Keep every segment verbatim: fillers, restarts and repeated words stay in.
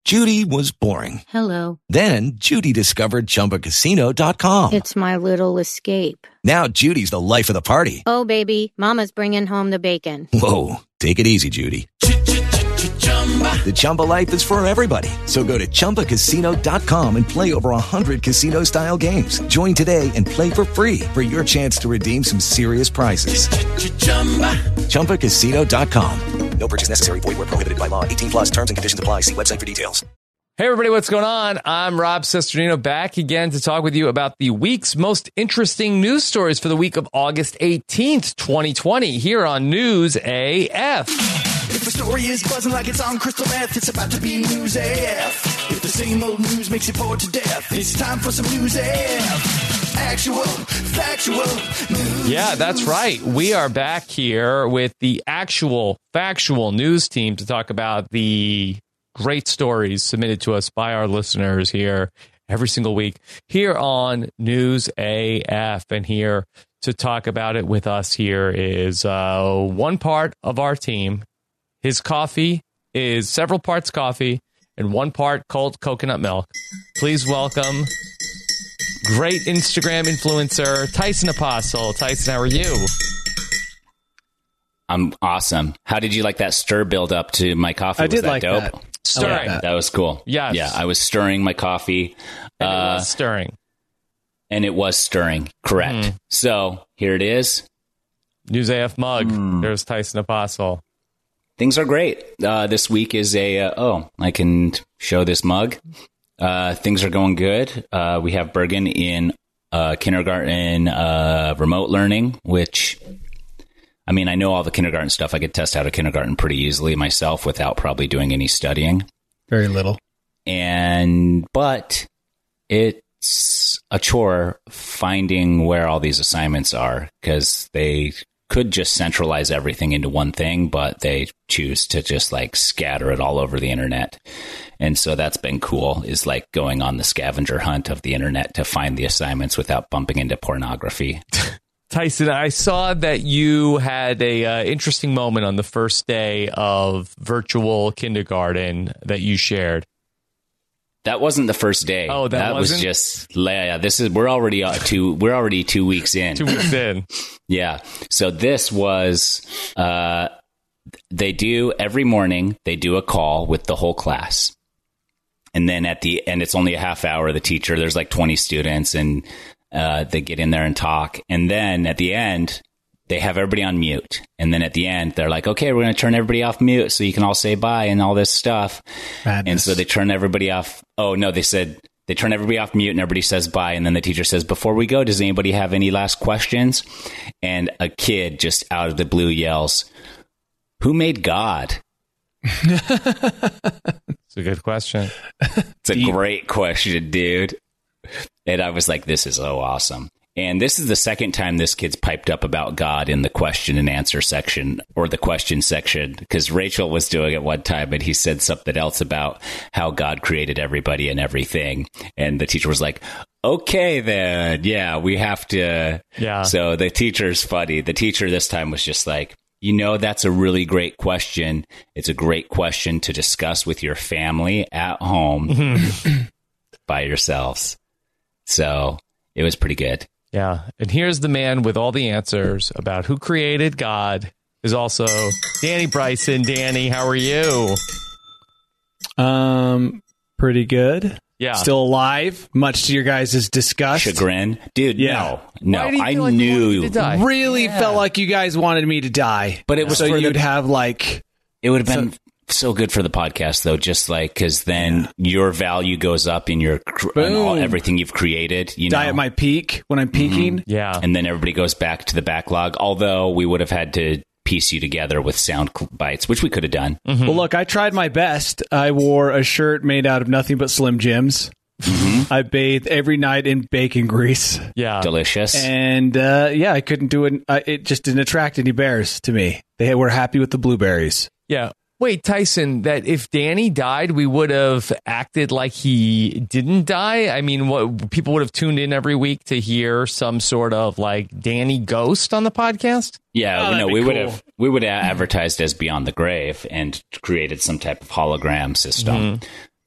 Judy was boring. Hello. Then Judy discovered Chumba Casino dot com. It's my little escape. Now Judy's the life of the party. Oh, baby, mama's bringing home the bacon. Whoa, take it easy, Judy. The Chumba life is for everybody. So go to Chumba Casino dot com and play over one hundred casino-style games. Join today and play for free for your chance to redeem some serious prizes. Chumba Casino dot com. No purchase necessary. Void where prohibited by law. eighteen plus terms and conditions apply. See website for details. Hey, everybody, what's going on? I'm Rob Cesternino, back again to talk with you about the week's most interesting news stories for the week of August eighteenth, twenty twenty, here on News A F. If the story is buzzing like it's on crystal meth, it's about to be News A F. If the same old news makes you bored to death, it's time for some News A F. Actual, factual news. Yeah, that's right. We are back here with the actual, factual news team to talk about the great stories submitted to us by our listeners here every single week here on News A F. And here to talk about it with us here is uh, one part of our team. His coffee is several parts coffee and one part cold coconut milk. Please welcome great Instagram influencer, Tyson Apostle. Tyson, how are you? I'm awesome. How did you like that stir build up to my coffee? I was did that like dope? that. Stirring. That. that was cool. Yes. Yeah, I was stirring my coffee. And it uh, was stirring. And it was stirring. Correct. Mm. So here it is. News A F mug. Mm. There's Tyson Apostle. Things are great. Uh, this week is a, uh, oh, I can show this mug. Uh, things are going good. Uh, we have Bergen in uh, kindergarten uh, remote learning, which, I mean, I know all the kindergarten stuff. I could test out of kindergarten pretty easily myself without probably doing any studying. Very little. And, but it's a chore finding where all these assignments are, because they could just centralize everything into one thing, but they choose to just like scatter it all over the internet. And so that's been cool, is like going on the scavenger hunt of the internet to find the assignments without bumping into pornography. Tyson, I saw that you had a uh, interesting moment on the first day of virtual kindergarten that you shared. That wasn't the first day. Oh, that, that wasn't? was just, yeah, this is, we're already uh, two, we're already two weeks in. Two weeks in. Yeah. So this was, uh, they do every morning, they do a call with the whole class. And then at the end, it's only a half hour. The teacher, there's like twenty students, and uh, they get in there and talk. And then at the end, they have everybody on mute. And then at the end, they're like, okay, we're going to turn everybody off mute so you can all say bye and all this stuff. Madness. And so they turn everybody off. Oh, no, they said they turn everybody off mute and everybody says bye. And then the teacher says, before we go, does anybody have any last questions? And a kid just out of the blue yells, who made God? It's a good question. It's a great question, dude. And I was like, this is so awesome. And this is the second time this kid's piped up about God in the question and answer section, or the question section, because Rachel was doing it one time and he said something else about how God created everybody and everything. And the teacher was like, okay, then, yeah, we have to. Yeah. So the teacher's funny. The teacher this time was just like, you know, that's a really great question. It's a great question to discuss with your family at home by yourselves. So it was pretty good. Yeah. And here's the man with all the answers about who created God, is also Danny Bryson. Danny, how are you? Um, pretty good. Yeah. Still alive, much to your guys' disgust. Chagrin. Dude, Yeah. no. Why No, do you I feel like you wanted knew. me to die? Really Yeah. felt like you guys wanted me to die. But it was so for the- you'd have like It would have been so good for the podcast, though, just like, because then your value goes up in your cr- in all, Boom. everything you've created. You die know? at my peak when I'm peaking. Yeah. And then everybody goes back to the backlog, although we would have had to piece you together with sound cl- bites, which we could have done. Mm-hmm. Well, look, I tried my best. I wore a shirt made out of nothing but Slim Jims. Mm-hmm. I bathed every night in bacon grease. Yeah. Delicious. And uh, yeah, I couldn't do it. Uh, it just didn't attract any bears to me. They were happy with the blueberries. Yeah. Wait, Tyson, that if Danny died, we would have acted like he didn't die? I mean, what people would have tuned in every week to hear some sort of like Danny ghost on the podcast? Yeah, Oh, no, that'd be we would cool. have we would have advertised as Beyond the Grave and created some type of hologram system. Mm-hmm.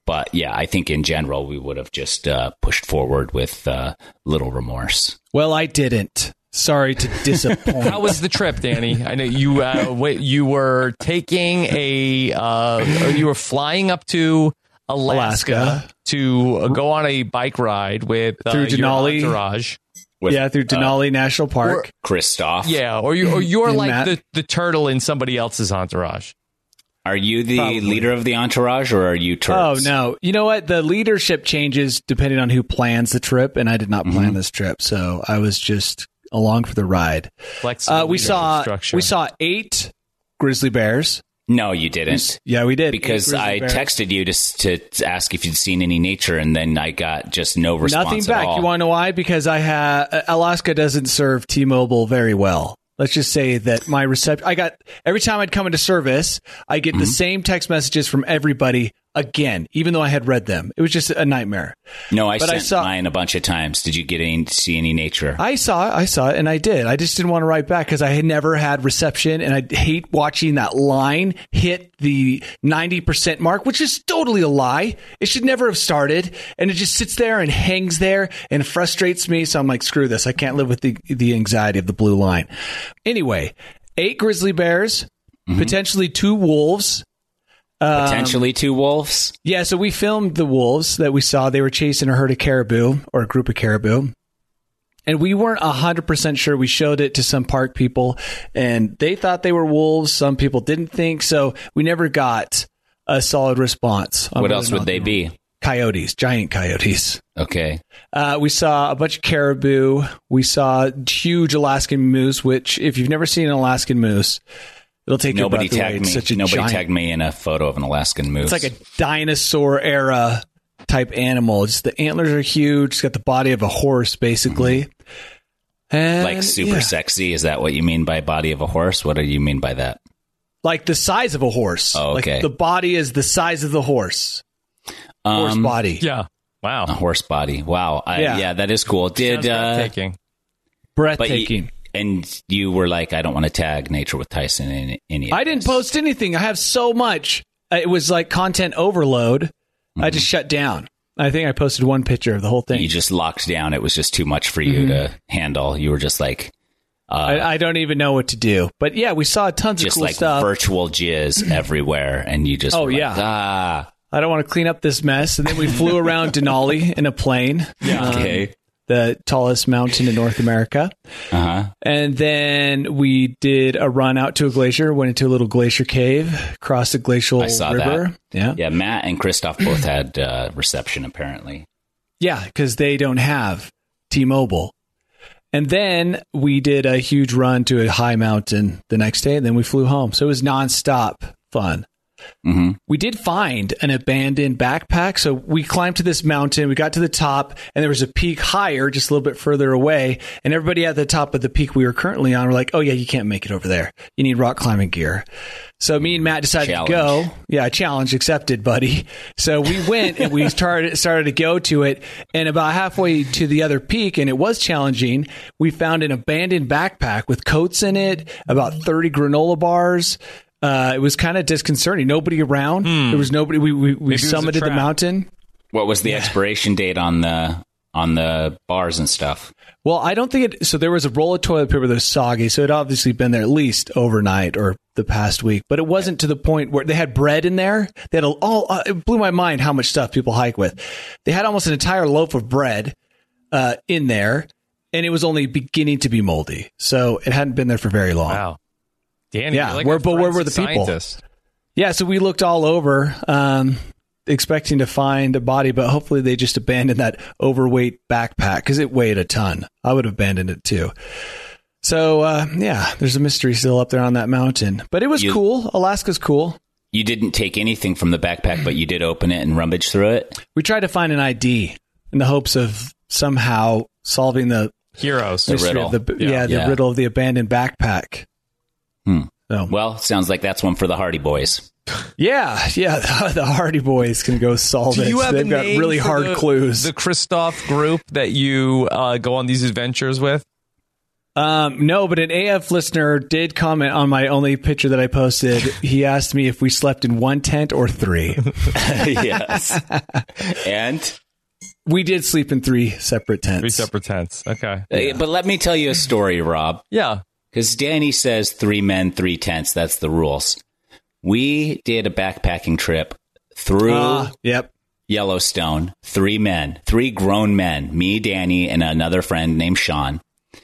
but yeah, I think in general we would have just uh, pushed forward with uh, little remorse. Well, I didn't. Sorry to disappoint. How was the trip, Danny? I know you. Uh, wait, you were taking a. Uh, you were flying up to Alaska, Alaska. to uh, go on a bike ride with uh, Through Denali. your entourage. With, yeah, through Denali uh, National Park. Christoph. Yeah, or you, or you're And like Matt. the, the turtle in somebody else's entourage. Are you the Probably. leader of the entourage, or are you Terps? Oh, no. You know what? The leadership changes depending on who plans the trip, and I did not plan Mhm. this trip, so I was just along for the ride. Flexible Uh, we leadership saw structure. we saw eight grizzly bears. No, you didn't. Yeah, we did. Because Eight I grizzly bears. texted you to, to to ask if you'd seen any nature, and then I got just no response Nothing at back. all. You want to know why? Because I have Alaska doesn't serve T-Mobile very well. Let's just say that my reception. I got every time I'd come into service, I get Mm-hmm. the same text messages from everybody again, even though I had read them. It was just a nightmare. No, I But I sent saw- mine a bunch of times. Did you get any, see any nature? I saw it, I saw it, and I did. I just didn't want to write back because I had never had reception, and I hate watching that line hit the ninety percent mark, which is totally a lie. It should never have started, and it just sits there and hangs there and frustrates me. So I'm like, screw this. I can't live with the the anxiety of the blue line. Anyway, eight grizzly bears, Mm-hmm. potentially two wolves. Um, Potentially two wolves? Yeah, so we filmed the wolves that we saw. They were chasing a herd of caribou or a group of caribou. And we weren't one hundred percent sure. We showed it to some park people, and they thought they were wolves. Some people didn't think. So we never got a solid response. on What whether else or not would they were be? Coyotes, giant coyotes. Okay. Uh, we saw a bunch of caribou. We saw huge Alaskan moose, which if you've never seen an Alaskan moose, it'll take Nobody your breath away. tagged It's me. such a Nobody giant, tagged me in a photo of an Alaskan moose. It's like a dinosaur era type animal. It's the antlers are huge. It's got the body of a horse, basically. And, like super yeah, sexy. Is that what you mean by body of a horse? What do you mean by that? like the size of a horse. Oh, okay. Like the body is the size of the horse. Horse Um, body. Yeah. Wow. A horse body. Wow. I, yeah. Yeah. that is cool. Did Sounds uh, breathtaking. but Breathtaking. you, and you were like, I don't want to tag Nature with Tyson in any. Of I didn't this. post anything. I have so much. Uh, It was like content overload. Mm-hmm. I just shut down. I think I posted one picture of the whole thing. You just locked down. It was just too much for you to handle. You were just like, uh, I, I don't even know what to do. But yeah, we saw tons just of cool like stuff. virtual jizz everywhere, and you just Oh, were like, yeah. ah, I don't want to clean up this mess. And then we flew around Denali in a plane. Yeah. okay, The tallest mountain in North America. uh huh. And then we did a run out to a glacier, went into a little glacier cave, crossed the glacial I saw river. that. Yeah. Yeah, Matt and Christoph both had uh, reception apparently. Yeah, because they don't have T-Mobile. And then we did a huge run to a high mountain the next day, and then we flew home. So it was nonstop fun. Mm-hmm. We did find an abandoned backpack. So we climbed to this mountain. We got to the top, and there was a peak higher, just a little bit further away. And everybody at the top of the peak we were currently on were like, oh, yeah, you can't make it over there. You need rock climbing gear. So me and Matt decided Challenge. to go. Yeah, challenge accepted, buddy. So we went and we started started to go to it. And about halfway to the other peak, and it was challenging, we found an abandoned backpack with coats in it, about thirty granola bars. Uh, it was kind of disconcerting. Nobody around. There was nobody. We we, we Maybe it was a summited the trap. mountain. What was the expiration date on the on the bars and stuff? Well, I don't think it. So there was a roll of toilet paper that was soggy. So it obviously been there at least overnight or the past week. But it wasn't to the point where they had bread in there. They had a, all. Uh, it blew my mind how much stuff people hike with. They had almost an entire loaf of bread uh, in there, and it was only beginning to be moldy. So it hadn't been there for very long. Wow. Danny, Yeah, you're like where- a but where were the forensic people? scientist. Yeah, so we looked all over, um, expecting to find a body, but hopefully they just abandoned that overweight backpack because it weighed a ton. I would have abandoned it too. So, uh, yeah, there's a mystery still up there on that mountain. But it was You- cool. Alaska's cool. You didn't take anything from the backpack, but you did open it and rummage through it. We tried to find an I D in the hopes of somehow solving the Heroes. mystery riddle. of the, Yeah. yeah, the Yeah. riddle of the abandoned backpack. Hmm. So, Well, sounds like that's one for the Hardy Boys. yeah, yeah, the, the Hardy Boys can go solve Do it. you have They've a got name really for hard the, clues. The Christoph group that you uh, go on these adventures with? Um, no, but an A F listener did comment on my only picture that I posted. He asked me if we slept in one tent or three. Yes. And we did sleep in three separate tents. Three separate tents. Okay. Yeah. But let me tell you a story, Rob. Yeah. Because Danny says three men, three tents. That's the rules. We did a backpacking trip through uh, yep. Yellowstone. Three men, three grown men, me, Danny, and another friend named Sean.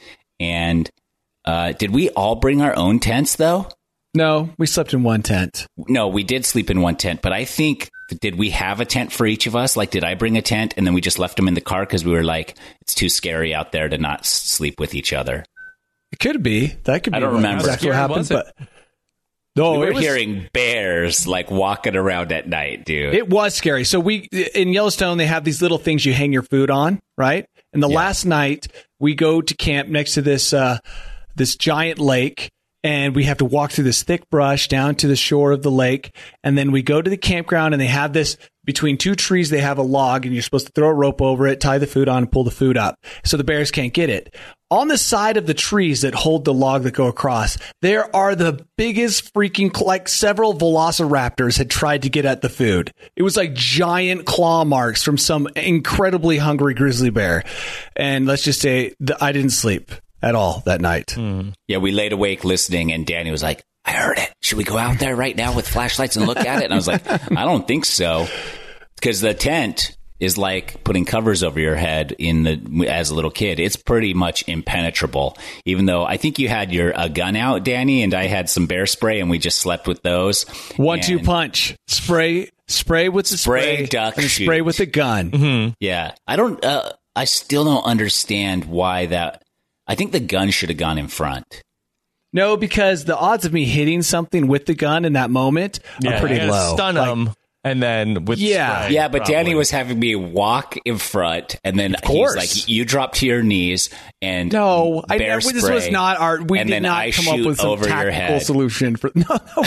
And uh, did we all bring our own tents, though? No, we slept in one tent. No, we did sleep in one tent. But I think, did we have a tent for each of us? Like, did I bring a tent and then we just left them in the car because we were like, it's too scary out there to not s- sleep with each other? It could be. That could be. I don't remember. That's what happened. But no, we were it was, hearing bears like walking around at night, dude. It was scary. So we in Yellowstone, they have these little things you hang your food on, right? And the Yeah. last night we go to camp next to this uh, this giant lake, and we have to walk through this thick brush down to the shore of the lake, and then we go to the campground, and they have this between two trees. They have a log, and you're supposed to throw a rope over it, tie the food on, and pull the food up, so the bears can't get it. On the side of the trees that hold the log that go across, there are the biggest freaking, like several velociraptors had tried to get at the food. It was like giant claw marks from some incredibly hungry grizzly bear. And let's just say that I didn't sleep at all that night. Mm. Yeah, we laid awake listening, and Danny was like, I heard it. Should we go out there right now with flashlights and look at it? And I was like, I don't think so. Because the tent is like putting covers over your head in the as a little kid. It's pretty much impenetrable. Even though I think you had your a gun out, Danny, and I had some bear spray, and we just slept with those. One and two punch. Spray spray with the Spray, spray, duck, and shoot. spray with the gun. Mm-hmm. Yeah, I don't. Uh, I still don't understand why that. I think the gun should have gone in front. No, because the odds of me hitting something with the gun in that moment Yeah, are pretty you're gonna low. Stun Like, them, and then with Yeah. spray, Yeah, but probably. Danny was having me walk in front, and then he's course. like, "You drop to your knees and No, I bear never. This spray, was not our. We and did then not I come up shoot with some over your tactical head." solution for. No, no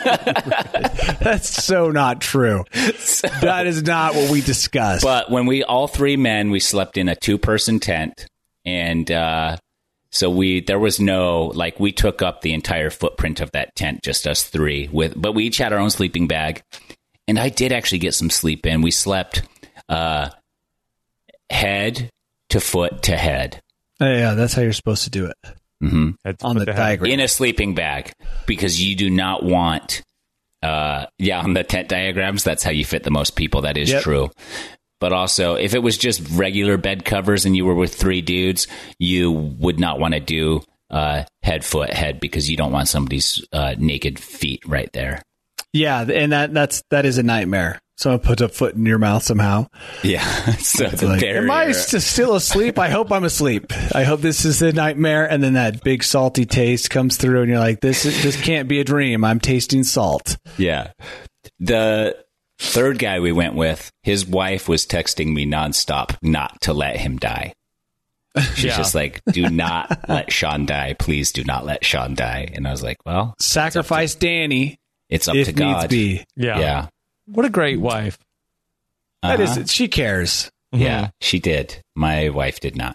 that's so not true. That is not what we discussed. But when we all three men, we slept in a two-person tent, and uh, so we there was no like we took up the entire footprint of that tent, just us three. With but we each had our own sleeping bag, and I did actually get some sleep in. We slept uh, head to foot to head. Oh, yeah, that's how you're supposed to do it Mm-hmm. Had to on put the head- diagram. In a sleeping bag, because you do not want uh yeah on the tent diagrams, that's how you fit the most people. That is Yep. true. But also, if it was just regular bed covers and you were with three dudes, you would not want to do uh head foot head, because you don't want somebody's uh naked feet right there. Yeah, and that that's that is a nightmare. Someone puts a foot in your mouth somehow. Yeah. So It's the like, barrier. am I st- still asleep? I hope I'm asleep. I hope this is a nightmare. And then that big salty taste comes through, and you're like, this is, this can't be a dream. I'm tasting salt. Yeah. The third guy we went with, his wife was texting me nonstop not to let him die. She's Yeah. just like, do not let Sean die. Please do not let Sean die. And I was like, well, Sacrifice Danny it's up if to needs God. be. Yeah. Yeah. What a great wife. That Uh-huh. is, she cares. Yeah, she did. My wife did not.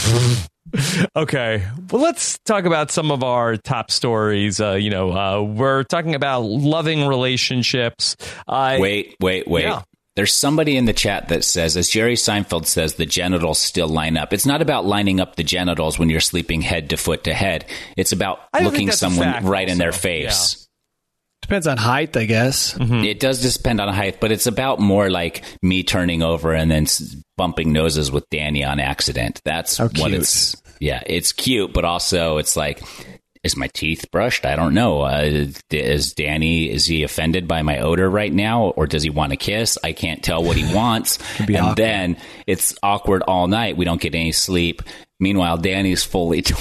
Okay. Well, let's talk about some of our top stories. Uh, you know, uh, we're talking about loving relationships. Uh, Wait, wait, wait. Yeah. There's somebody in the chat that says, as Jerry Seinfeld says, the genitals still line up. It's not about lining up the genitals when you're sleeping head to foot to head. It's about I don't looking think that's a someone fact right in their also. face. Depends on height, I guess. It does just depend on height, but it's about more like me turning over and then s- bumping noses with Danny on accident. That's How what cute. it's. Yeah, it's cute, but also it's like, is my teeth brushed? I don't know. Uh, is Danny, is he offended by my odor right now, or does he want a kiss? I can't tell what he wants. be And awkward. then it's awkward all night. We don't get any sleep. Meanwhile, Danny's fully. T-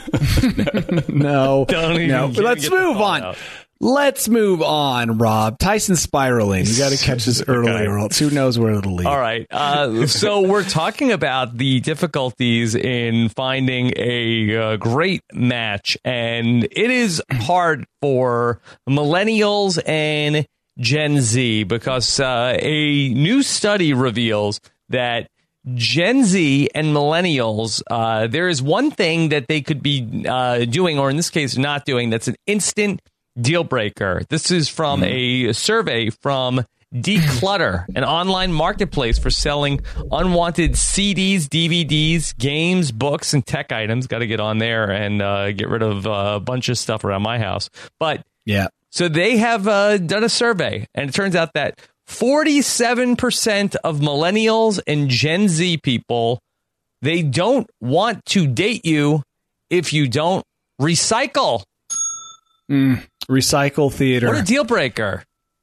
No, Don't even no. get- But let's get the move call on. out. Let's move on, Rob. Tyson's spiraling. You got to catch this early, or else who knows where it'll lead. All right. Uh, so we're talking about the difficulties in finding a uh, great match, and it is hard for millennials and Gen Z because uh, a new study reveals that Gen Z and millennials, uh, there is one thing that they could be uh, doing, or in this case, not doing, that's an instant deal breaker. This is from a survey from Declutter, an online marketplace for selling unwanted C Ds, D V Ds, games, books, and tech items. Got to get on there and uh, get rid of uh, a bunch of stuff around my house. But yeah, so they have uh, done a survey, and it turns out that forty-seven percent of millennials and Gen Z people, they don't want to date you if you don't recycle. Mm, recycle theater. What a deal breaker.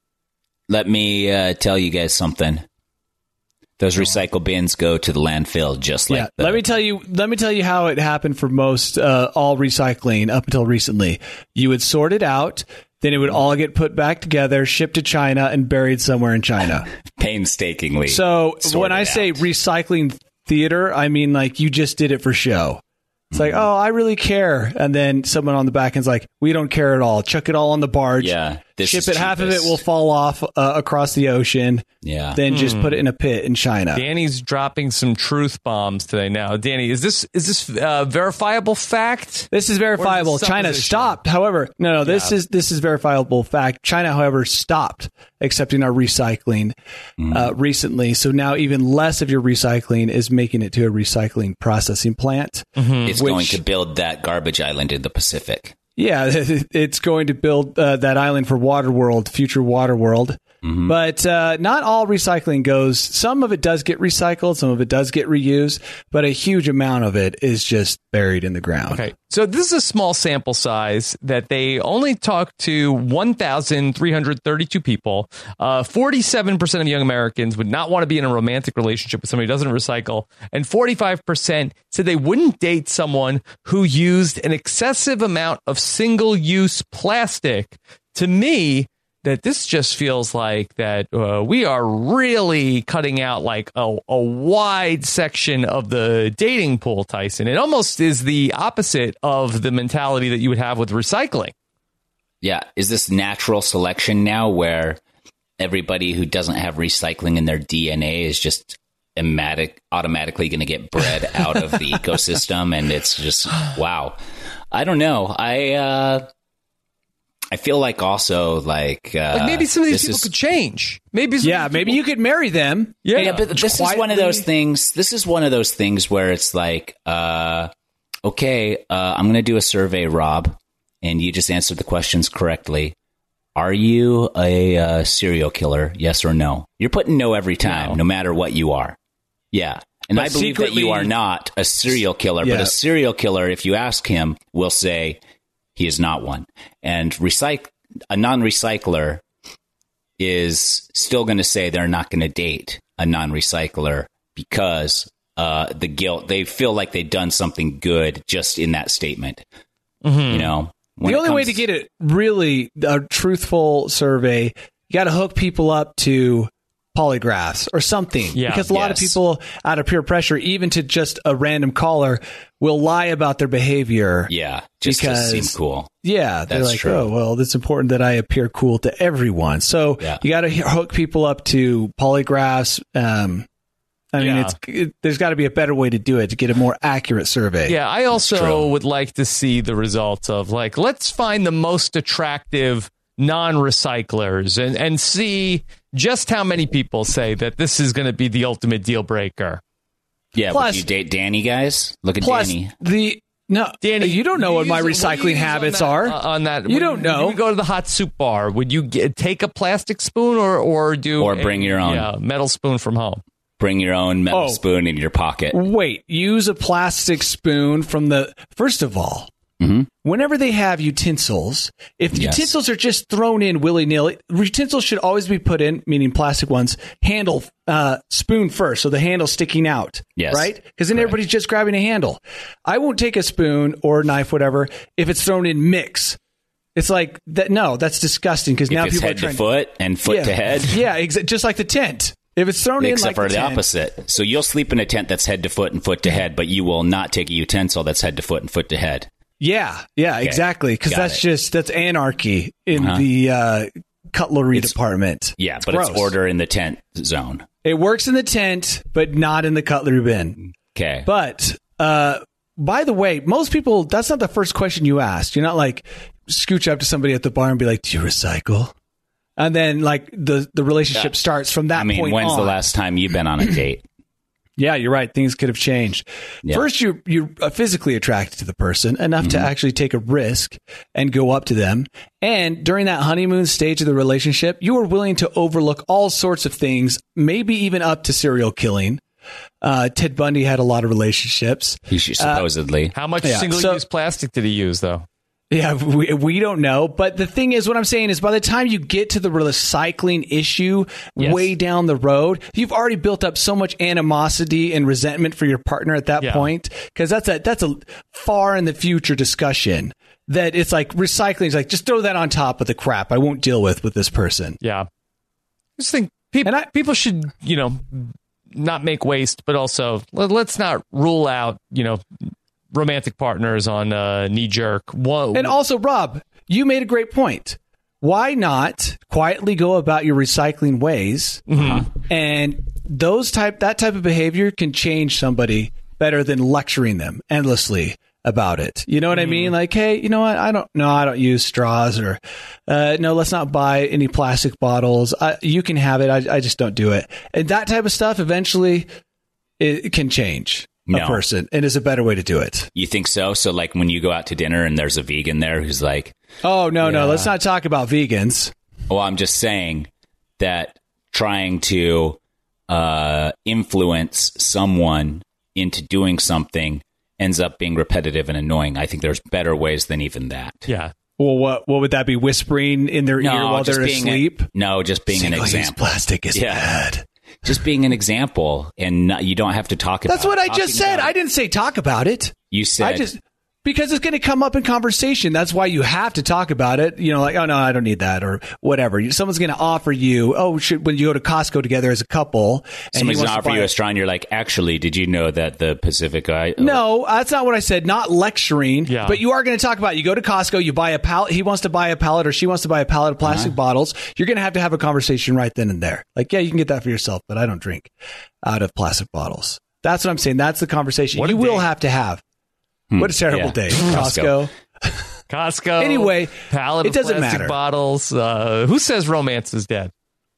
Let me uh, tell you guys something. Those recycle bins go to the landfill just like yeah. the- Let me tell you. Let me tell you how it happened for most uh, all recycling up until recently. You would sort it out, then it would all get put back together, shipped to China, and buried somewhere in China. painstakingly. So when I sorted say out. recycling theater, I mean like you just did it for show. It's like, oh, I really care. And then someone on the back end's like, we don't care at all. Chuck it all on the barge. Yeah, this Ship is it. Half of it cheapest. will fall off uh, across the ocean. Yeah. Then just put it in a pit in China. Danny's dropping some truth bombs today. Now, Danny, is this is this uh, verifiable fact? This is verifiable. Or is it China supposition? stopped. However, no, no, this Yeah. is this is verifiable fact. China, however, stopped accepting our recycling uh, recently. So now even less of your recycling is making it to a recycling processing plant. It's which- going to build that garbage island in the Pacific. Yeah, it's going to build uh, that island for Waterworld, future Waterworld. Mm-hmm. But uh, not all recycling goes. Some of it does get recycled. Some of it does get reused. But a huge amount of it is just buried in the ground. Okay, so this is a small sample size that they only talked to one thousand three hundred thirty-two people. Uh, forty-seven percent of young Americans would not want to be in a romantic relationship with somebody who doesn't recycle. And forty-five percent said they wouldn't date someone who used an excessive amount of single-use plastic. To me, that this just feels like that uh, we are really cutting out like a, a wide section of the dating pool, Tyson. It almost is the opposite of the mentality that you would have with recycling. Yeah. Is this natural selection now where everybody who doesn't have recycling in their D N A is just automatic, automatically going to get bred out of the ecosystem? And it's just, wow. I don't know. I, uh, I feel like also like, uh, Like maybe some of these this people is- could change. Maybe some Yeah, of these maybe people- you could marry them. Yeah, Yeah, but this is one of quietly- those things. This is one of those things where it's like, uh, okay, uh, I'm going to do a survey, Rob, and you just answered the questions correctly. Are you a uh, serial killer? Yes or no? You're putting no every time, No. no, matter what you are. Yeah. And But I believe that you secretly- are not a serial killer, Yeah. but a serial killer, if you ask him, will say he is not one. And recyc- a non-recycler is still going to say they're not going to date a non-recycler because uh, the guilt, they feel like they've done something good just in that statement. You know, when The it only way to comes- get it really a truthful survey, you got to hook people up to polygraphs or something. Yeah. Because a lot of Yes. people, out of peer pressure, even to just a random caller, will lie about their behavior. yeah, just because- to seem cool. Yeah, they're That's like, true. oh, well, it's important that I appear cool to everyone. So Yeah. you got to hook people up to polygraphs. Um, I mean, Yeah. it's it, there's got to be a better way to do it to get a more accurate survey. Yeah, I also true. would like to see the results of like, let's find the most attractive non-recyclers and, and see just how many people say that this is going to be the ultimate deal breaker. Yeah, Plus- would you date Danny, guys? Look at Plus, Danny. the no, Danny, you don't know what use- my do you recycling use habits on that, are. uh, on that, You when don't know. When you go to the hot soup bar, would you get, take a plastic spoon or or do Or a, bring your own. yeah, metal spoon from home? Bring your own metal Oh. spoon in your pocket. Wait, use a plastic spoon from the. First of all, whenever they have utensils, if the Yes. utensils are just thrown in willy nilly, utensils should always be put in, meaning plastic ones, handle uh, spoon first, so the handle's sticking out. Yes. Right? Because then everybody's just grabbing a handle. I won't take a spoon or knife, whatever, if it's thrown in mix. It's like that. No, that's disgusting. Because now If it's people head are trying to foot and foot yeah, to head. Yeah, exa- just like the tent. If it's thrown in Except like for the, tent, opposite. So you'll sleep in a tent that's head to foot and foot to head, but you will not take a utensil that's head to foot and foot to head. Yeah, yeah, exactly. Because Got that's it. just that's anarchy in Uh-huh. the uh, cutlery It's- department. Yeah, It's but gross. it's order in the tent zone. It works in the tent, but not in the cutlery bin. Okay. But, uh, by the way, most people, that's not the first question you ask. You're not like, scooch up to somebody at the bar and be like, do you recycle? And then like the, the relationship yeah. starts from that I mean, point when's on. the last time you've been on a date? Yeah, you're right. Things could have changed. Yeah. First, you're, you're physically attracted to the person enough mm-hmm. to actually take a risk and go up to them. And during that honeymoon stage of the relationship, you are willing to overlook all sorts of things, maybe even up to serial killing. Uh, Ted Bundy had a lot of relationships. He should, supposedly. Uh, How much yeah, single-use so, plastic did he use, though? Yeah, we, we don't know. But the thing is, what I'm saying is by the time you get to the recycling issue yes. way down the road, you've already built up so much animosity and resentment for your partner at that yeah. point. Because that's a, that's a far in the future discussion that it's like recycling is like, just throw that on top of the crap I won't deal with with this person. Yeah. I just think people, I, people should, you know, not make waste, but also let, let's not rule out, you know, romantic partners on uh, knee jerk. Whoa. And also, Rob, you made a great point. Why not quietly go about your recycling ways? Mm-hmm. And those type that type of behavior can change somebody better than lecturing them endlessly about it. You know what mm-hmm. I mean? Like, hey, you know what? I don't no, I don't use straws, or uh, no, let's not buy any plastic bottles. I, you can have it. I, I just don't do it. And that type of stuff eventually it, it can change. A no. person, and is a better way to do it. You think so? So like when you go out to dinner and there's a vegan there who's like, oh, no, yeah. no, let's not talk about vegans. Well, I'm just saying that trying to uh, influence someone into doing something ends up being repetitive and annoying. I think there's better ways than even that. Yeah. Well, what what would that be? Whispering in their no, ear while they're asleep? A, no, just being an example. Single-use plastic is yeah. bad. Just being an example, and not, you don't have to talk about it. That's what I just said. I didn't say talk about it. You said. I just because it's going to come up in conversation. That's why you have to talk about it. You know, like, oh, no, I don't need that, or whatever. Someone's going to offer you, oh, should, when you go to Costco together as a couple. And Someone's going to offer you a straw, and you're like, actually, did you know that the Pacific guy? Oh. No, that's not what I said. Not lecturing. Yeah. But you are going to talk about it. You go to Costco, you buy a pallet. He wants to buy a pallet, or she wants to buy a pallet of plastic uh-huh. bottles. You're going to have to have a conversation right then and there. Like, yeah, you can get that for yourself, but I don't drink out of plastic bottles. That's what I'm saying. That's the conversation what you will day. have to have. Hmm. What a terrible yeah. day. Costco. Costco. Anyway, pallet it of doesn't plastic matter. bottles. Uh, who says romance is dead?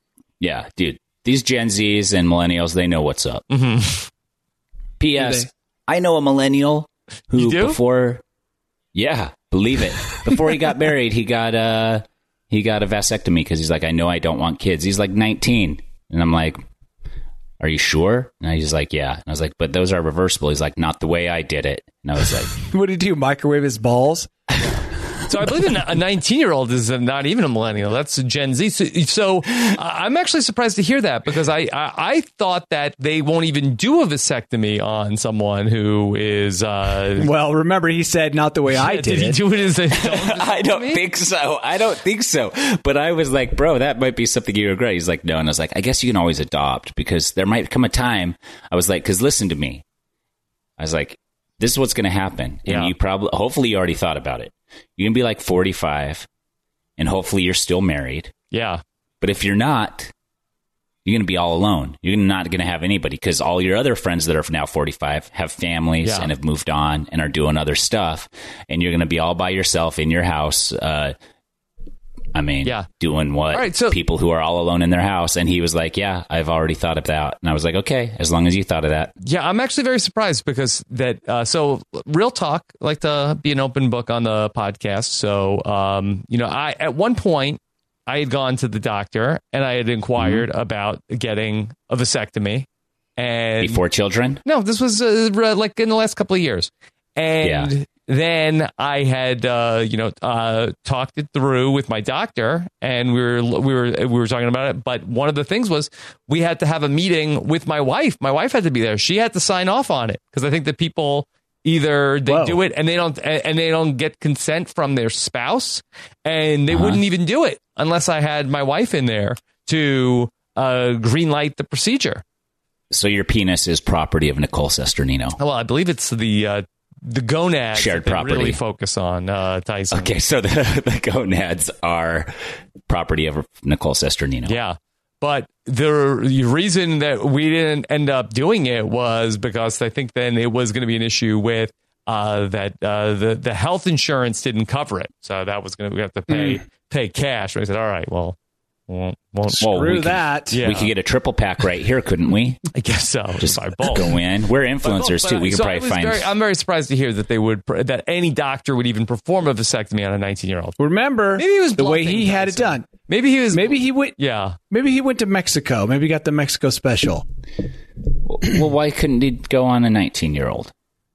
Yeah, dude. These Gen Zs and millennials, they know what's up. Mm-hmm. P S. I know a millennial who you do? before, yeah, believe it. Before he got married, he got a he got a vasectomy because he's like, I know I don't want kids. He's like nineteen, and I'm like, are you sure? And he's like, yeah. And I was like, but those are reversible. He's like, not the way I did it. And I was like, what did he do? Microwave his balls? So I believe a nineteen-year-old is not even a millennial. That's a Gen Z. So, so uh, I'm actually surprised to hear that, because I, I, I thought that they won't even do a vasectomy on someone who is... Uh, well, remember, he said not the way yeah, I did, did it. Did he do it as a I don't think so. I don't think so. But I was like, bro, that might be something you regret. He's like, no. And I was like, I guess you can always adopt, because there might come a time. I was like, because listen to me. I was like, this is what's going to happen. And yeah. you probably, hopefully you already thought about it. You're going to be like forty-five, and hopefully you're still married. Yeah. But if you're not, you're going to be all alone. You're not going to have anybody, because all your other friends that are now forty-five have families yeah. and have moved on and are doing other stuff. And you're going to be all by yourself in your house. Uh, I mean, yeah. doing what all right, so- people who are all alone in their house. And he was like, yeah, I've already thought of that. And I was like, okay, as long as you thought of that. Yeah, I'm actually very surprised, because that, uh, so real talk, I like to be an open book on the podcast. So, um, you know, I, at one point I had gone to the doctor and I had inquired mm-hmm. about getting a vasectomy. And before children? No, this was uh, like in the last couple of years. And yeah. then I had, uh, you know, uh, talked it through with my doctor, and we were we were we were talking about it. But one of the things was we had to have a meeting with my wife. My wife had to be there. She had to sign off on it, because I think that people either they Whoa. do it and they don't and they don't get consent from their spouse, and they uh-huh. wouldn't even do it unless I had my wife in there to uh, green light the procedure. So your penis is property of Nicole Sesternino. Well, I believe it's the. Uh, The gonads shared that property. Really focus on uh, Tyson. Okay, so the, the gonads are property of Nicole Sesternino. Yeah, But the reason that we didn't end up doing it was because I think then it was going to be an issue with uh, that uh, the the health insurance didn't cover it, so that was going to we have to pay mm. pay cash. And I said, all right, well, won't, won't screw well, we that. Could, yeah. We could get a triple pack right here, couldn't we? I guess so. Just go in. We're influencers but, too. We can so probably find. Very, I'm very surprised to hear that they would that any doctor would even perform a vasectomy on a nineteen year old. Remember, maybe he was the way he had it done. Maybe he was. Maybe he went. Yeah. Maybe he went to Mexico. Maybe he got the Mexico special. Well, why couldn't he go on a nineteen year old?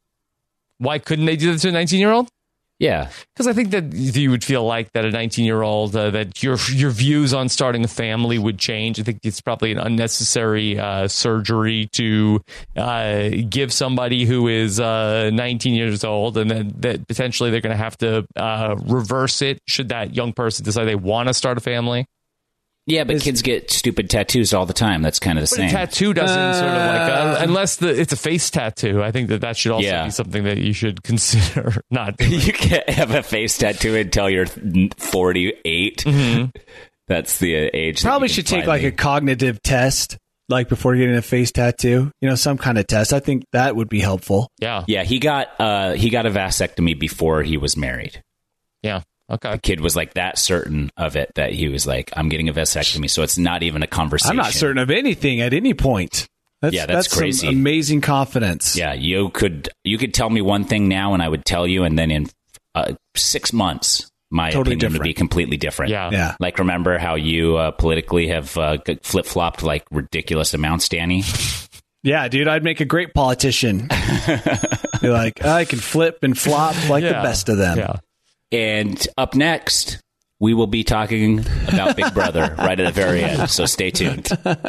Why couldn't they do that to a nineteen year old? Yeah, because I think that you would feel like that a nineteen year old uh, that your your views on starting a family would change. I think it's probably an unnecessary uh, surgery to uh, give somebody who is uh, nineteen years old, and then that potentially they're going to have to uh, reverse it should that young person decide they want to start a family. Yeah, but Is, kids get stupid tattoos all the time. That's kind of the but same. A tattoo doesn't uh, sort of like uh, unless the it's a face tattoo. I think that that should also yeah. be something that you should consider not doing. You can't have a face tattoo until you're forty-eight. Mm-hmm. That's the age. Probably should take like a cognitive test, like before getting a face tattoo. You know, some kind of test. I think that would be helpful. Yeah, yeah. He got uh, he got a vasectomy before he was married. Yeah. Okay. The kid was like that certain of it that he was like, I'm getting a vasectomy, so it's not even a conversation. I'm not certain of anything at any point. That's, yeah, that's, that's crazy. Some amazing confidence. Yeah, you could you could tell me one thing now, and I would tell you, and then in uh, six months, my totally opinion different. would be completely different. Yeah, yeah. Like remember how you uh, politically have uh, flip flopped like ridiculous amounts, Danny? Yeah, dude, I'd make a great politician. You're like, I can flip and flop like yeah. the best of them. Yeah. And up next, we will be talking about Big Brother right at the very end. So stay tuned.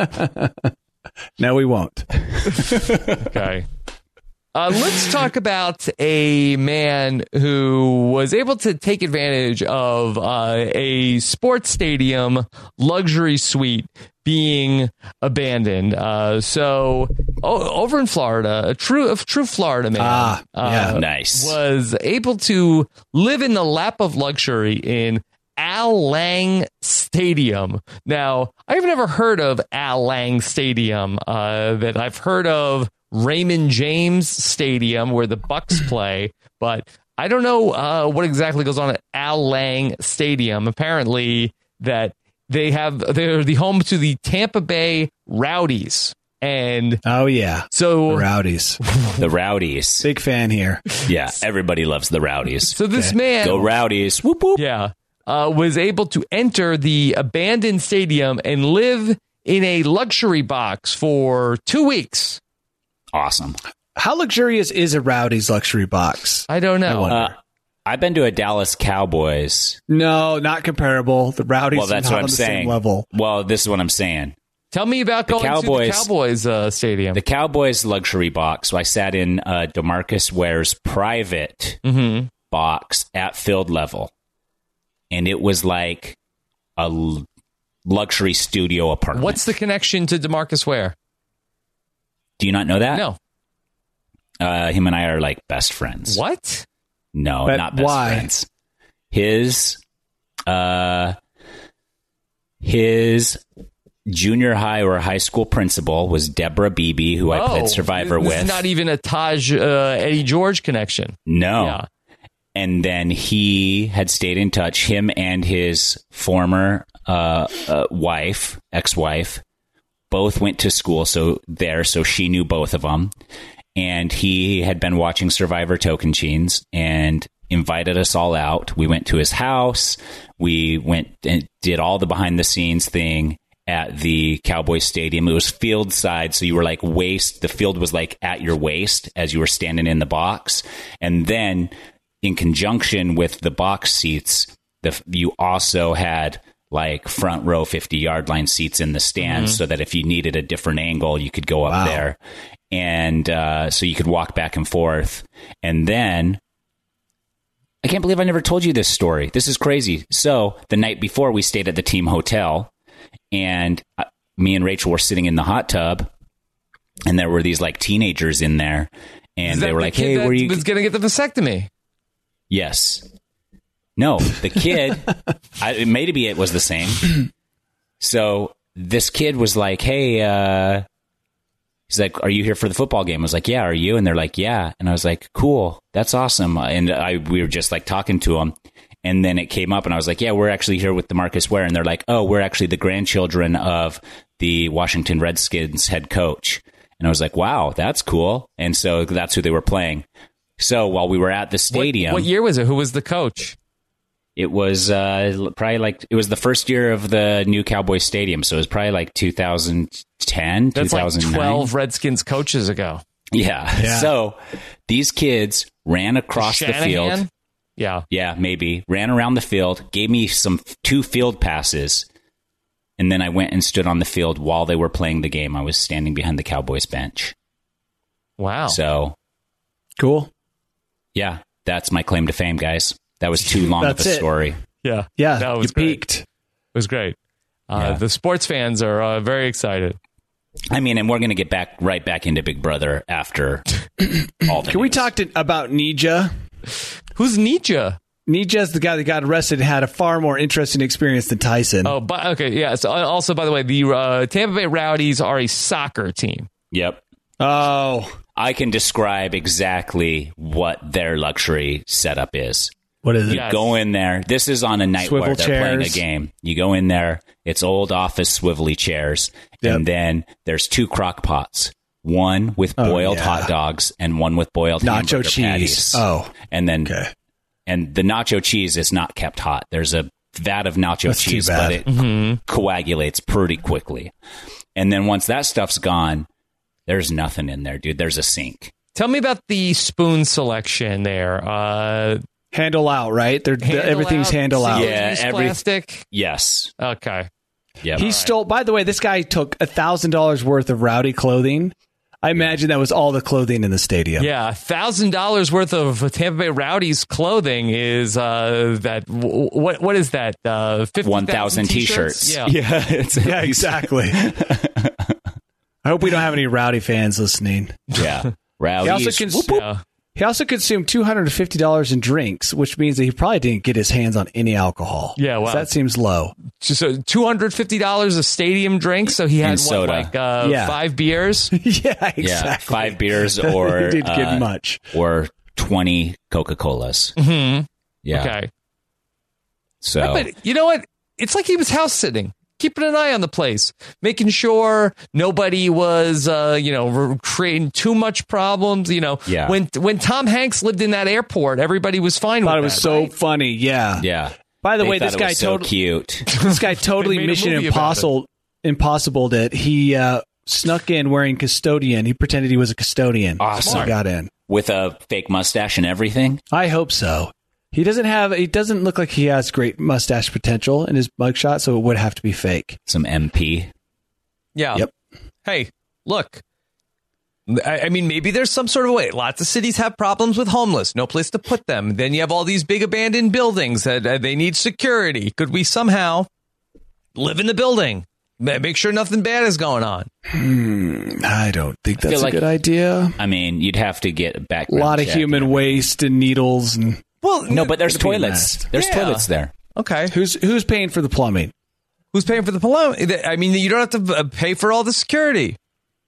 No, we won't. Okay. Uh, let's talk about a man who was able to take advantage of uh, a sports stadium luxury suite being abandoned. Uh, so o- over in Florida, a true, a true Florida man ah, yeah. uh, nice. was able to live in the lap of luxury in Al Lang Stadium. Now, I've never heard of Al Lang Stadium. Uh, that I've heard of Raymond James Stadium where the Bucks play, but I don't know uh, what exactly goes on at Al Lang Stadium. Apparently, that they have they're the home to the Tampa Bay Rowdies, and oh yeah, so the Rowdies, the Rowdies, big fan here. Yeah, everybody loves the Rowdies. So this okay. man, go Rowdies, whoop whoop. Yeah, uh, was able to enter the abandoned stadium and live in a luxury box for two weeks. Awesome. How luxurious is a Rowdies luxury box? I don't know. Uh, I've been to a Dallas Cowboys. No, not comparable. The Rowdies well, that's are not what I'm on the saying. same level. Well, this is what I'm saying. Tell me about the going Cowboys, to the Cowboys uh, stadium. The Cowboys luxury box. So I sat in uh, DeMarcus Ware's private mm-hmm. box at field level, and it was like a l- luxury studio apartment. What's the connection to DeMarcus Ware? Do you not know that? No. Uh, him and I are like best friends. What? No, but not best why? friends. His, uh, his junior high or high school principal was Deborah Beebe, who I oh, played Survivor this with. Is not even a Taj uh, Eddie George connection. No. Yeah. And then he had stayed in touch. Him and his former uh, uh, wife, ex-wife, both went to school so there, so she knew both of them. And he had been watching Survivor Tocantins and invited us all out. We went to his house. We went and did all the behind-the-scenes thing at the Cowboys Stadium. It was field side, so you were like waist. The field was like at your waist as you were standing in the box. And then in conjunction with the box seats, the, you also had like front row fifty-yard line seats in the stands mm-hmm. so that if you needed a different angle, you could go up wow. there. And uh, so you could walk back and forth. And then, I can't believe I never told you this story. This is crazy. So the night before, we stayed at the team hotel, and uh, me and Rachel were sitting in the hot tub, and there were these like teenagers in there, and they were the like, "Hey, that were you?" Was going to get the vasectomy? Yes. No, the kid. I, maybe it was the same. So this kid was like, hey, uh, he's like, are you here for the football game? I was like, yeah, are you? And they're like, yeah. And I was like, cool. That's awesome. And I we were just like talking to him. And then it came up and I was like, yeah, we're actually here with DeMarcus Ware. And they're like, oh, we're actually the grandchildren of the Washington Redskins head coach. And I was like, wow, that's cool. And so that's who they were playing. So while we were at the stadium. What, what year was it? Who was the coach? It was uh, probably like, it was the first year of the new Cowboys Stadium. So it was probably like two thousand ten, That's two thousand nine. like twelve Redskins coaches ago. Yeah. Yeah. So these kids ran across the Shanahan? field. Yeah. Yeah, maybe. Ran around the field, gave me some two field passes. And then I went and stood on the field while they were playing the game. I was standing behind the Cowboys bench. Wow. So, Cool. yeah, that's my claim to fame, guys. That was too long of That's a it. story. Yeah. Yeah, That was you great. peaked. It was great. Uh, Yeah. The sports fans are uh, very excited. I mean, and we're going to get back right back into Big Brother after all the Can we news. talk to, about Nija? Who's Nietzsche? Nija's the guy that got arrested and had a far more interesting experience than Tyson. Oh, but okay, yeah. So uh, also, by the way, the uh, Tampa Bay Rowdies are a soccer team. Yep. Oh. I can describe exactly what their luxury setup is. What is it? You Yes. go in there. This is on a night Swivel where they're playing a chairs. game. You go in there. It's old office swivelly chairs. Yep. And then there's two crock pots. One with Oh, boiled yeah. hot dogs and one with boiled Nacho hamburger cheese. patties. Oh. And then Okay. and the nacho cheese is not kept hot. There's a vat of nacho That's too cheese, bad. but it Mm-hmm. coagulates pretty quickly. And then once that stuff's gone, there's nothing in there, dude. There's a sink. Tell me about the spoon selection there. Uh, Handle out, right? They're, handle everything's out, handle out. Yeah, single-use every- plastic. Yes. Okay. Yep. He stole, by the way, this guy took one thousand dollars worth of Rowdy clothing. I imagine that was all the clothing in the stadium. Yeah, a thousand dollars worth of Tampa Bay Rowdies clothing is uh, that. w- What what is that? Uh, fifty one thousand t-shirts. Yeah. Yeah, it's Yeah, exactly. I hope we don't have any Rowdy fans listening. Yeah. Rowdies. He also, cons- Yeah. he also consumed two hundred fifty dollars in drinks, which means that he probably didn't get his hands on any alcohol. Yeah, wow. So that seems low. So two hundred fifty dollars a stadium drink. So he had And what, soda. like uh, Yeah. five beers. yeah, exactly. Yeah, five beers or he didn't get uh, much. or twenty Coca-Colas. Mm-hmm. Yeah. Okay. So But you know what? It's like he was house sitting, keeping an eye on the place, making sure nobody was, uh, you know, re- creating too much problems. You know, Yeah. when when Tom Hanks lived in that airport, everybody was fine I thought with it was that, so right? funny. Yeah. yeah. By the They way, thought this it guy was so totally cute. this guy totally They made a Mission movie about Impossible impossible did. He uh, snuck in wearing custodian. He pretended he was a custodian. Awesome. So he got in. With a fake mustache and everything. I hope so. He doesn't have. He doesn't look like he has great mustache potential in his mugshot, so it would have to be fake. Some M P. Yeah. Yep. Hey, look. I I mean, maybe there's some sort of way. Lots of cities have problems with homeless, no place to put them. Then you have all these big abandoned buildings that uh, they need security. Could we somehow live in the building, Ma- make sure nothing bad is going on? I don't think feel that's a like- good idea. I mean, you'd have to get a A background lot of check. human waste and needles and Well, No, but there's It'd be a toilets. mess. There's Yeah. toilets there. okay. who's who's paying for the plumbing? Who's paying for the plumbing? I mean, you don't have to uh, pay for all the security.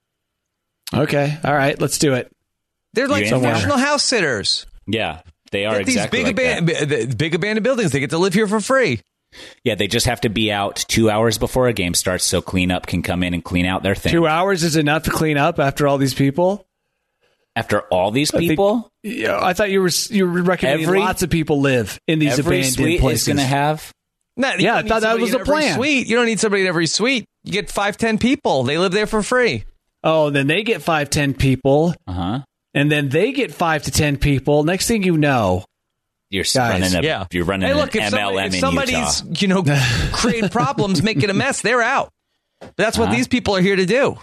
Okay, all right, let's do it. They're like You're in there. professional house sitters. Yeah, they are Get these exactly big, like that. aban- the big abandoned buildings. They get to live here for free. Yeah, they just have to be out two hours before a game starts, so cleanup can come in and clean out their thing. Two hours is enough to clean up after all these people. After all these think- people, Yeah, I thought you were you were recommending Every- lots of people live in these every abandoned suite places. is going to have. No, you Yeah, don't I need thought that somebody was in the every plan. Suite. You don't need somebody in every suite. You get five, ten people. They live there for free. Oh, then they get five, ten people, Uh huh. and then they get five to ten people. Next thing you know, You're s- Guys. running a. Yeah. You're running Hey, look, an if, M L somebody, M if in somebody's, Utah. you know, creating problems, making a mess, they're out. That's what Uh-huh. these people are here to do.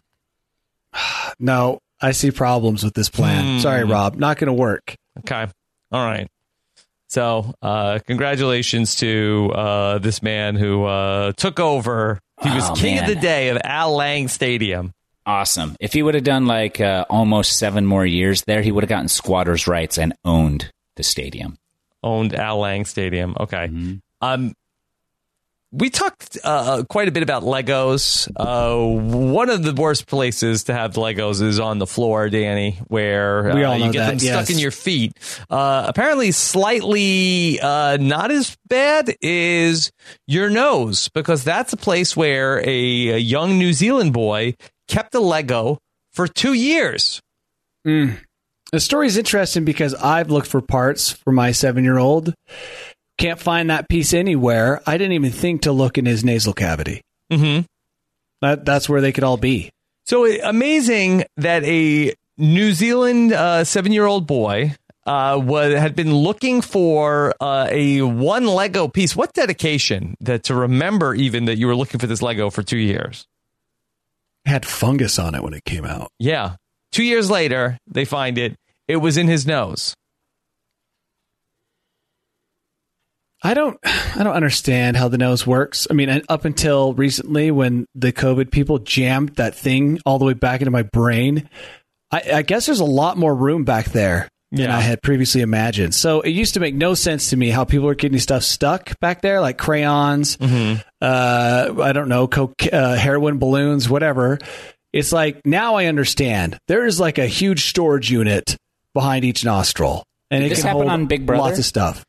no, I see problems with this plan. Hmm. Sorry, Rob, not going to work. Okay. All right. So, uh, congratulations to uh, this man who uh, took over. He was Oh, king man. of the day of Al Lang Stadium. Awesome. If he would have done like uh, almost seven more years there, he would have gotten squatters' rights and owned the stadium. Owned Al Lang Stadium. Okay. Mm-hmm. Um, we talked uh, quite a bit about Legos. Uh, one of the worst places to have Legos is on the floor, Danny, where uh, we all know you get that, them yes. stuck in your feet. Uh, apparently, slightly uh, not as bad is your nose, because that's a place where a, a young New Zealand boy kept a Lego for two years. Mm. The story is interesting because I've looked for parts for my seven-year-old. Can't find that piece anywhere. I didn't even think to look in his nasal cavity. Mm-hmm. That, that's where they could all be. So amazing that a New Zealand uh, seven-year-old boy uh, was, had been looking for uh, a one Lego piece. What dedication that to remember even that you were looking for this Lego for two years. It had fungus on it when it came out. Yeah. Two years later, they find it. It was in his nose. I don't I don't understand how the nose works. I mean, up until recently when the COVID people jammed that thing all the way back into my brain, I, I guess there's a lot more room back there than Yeah. I had previously imagined. So it used to make no sense to me how people were getting stuff stuck back there, like crayons, Mm-hmm. uh, I don't know, coke, uh, heroin balloons, whatever. It's like, now I understand. There is like a huge storage unit behind each nostril. And Did it this can happen hold on Big Brother? lots of stuff.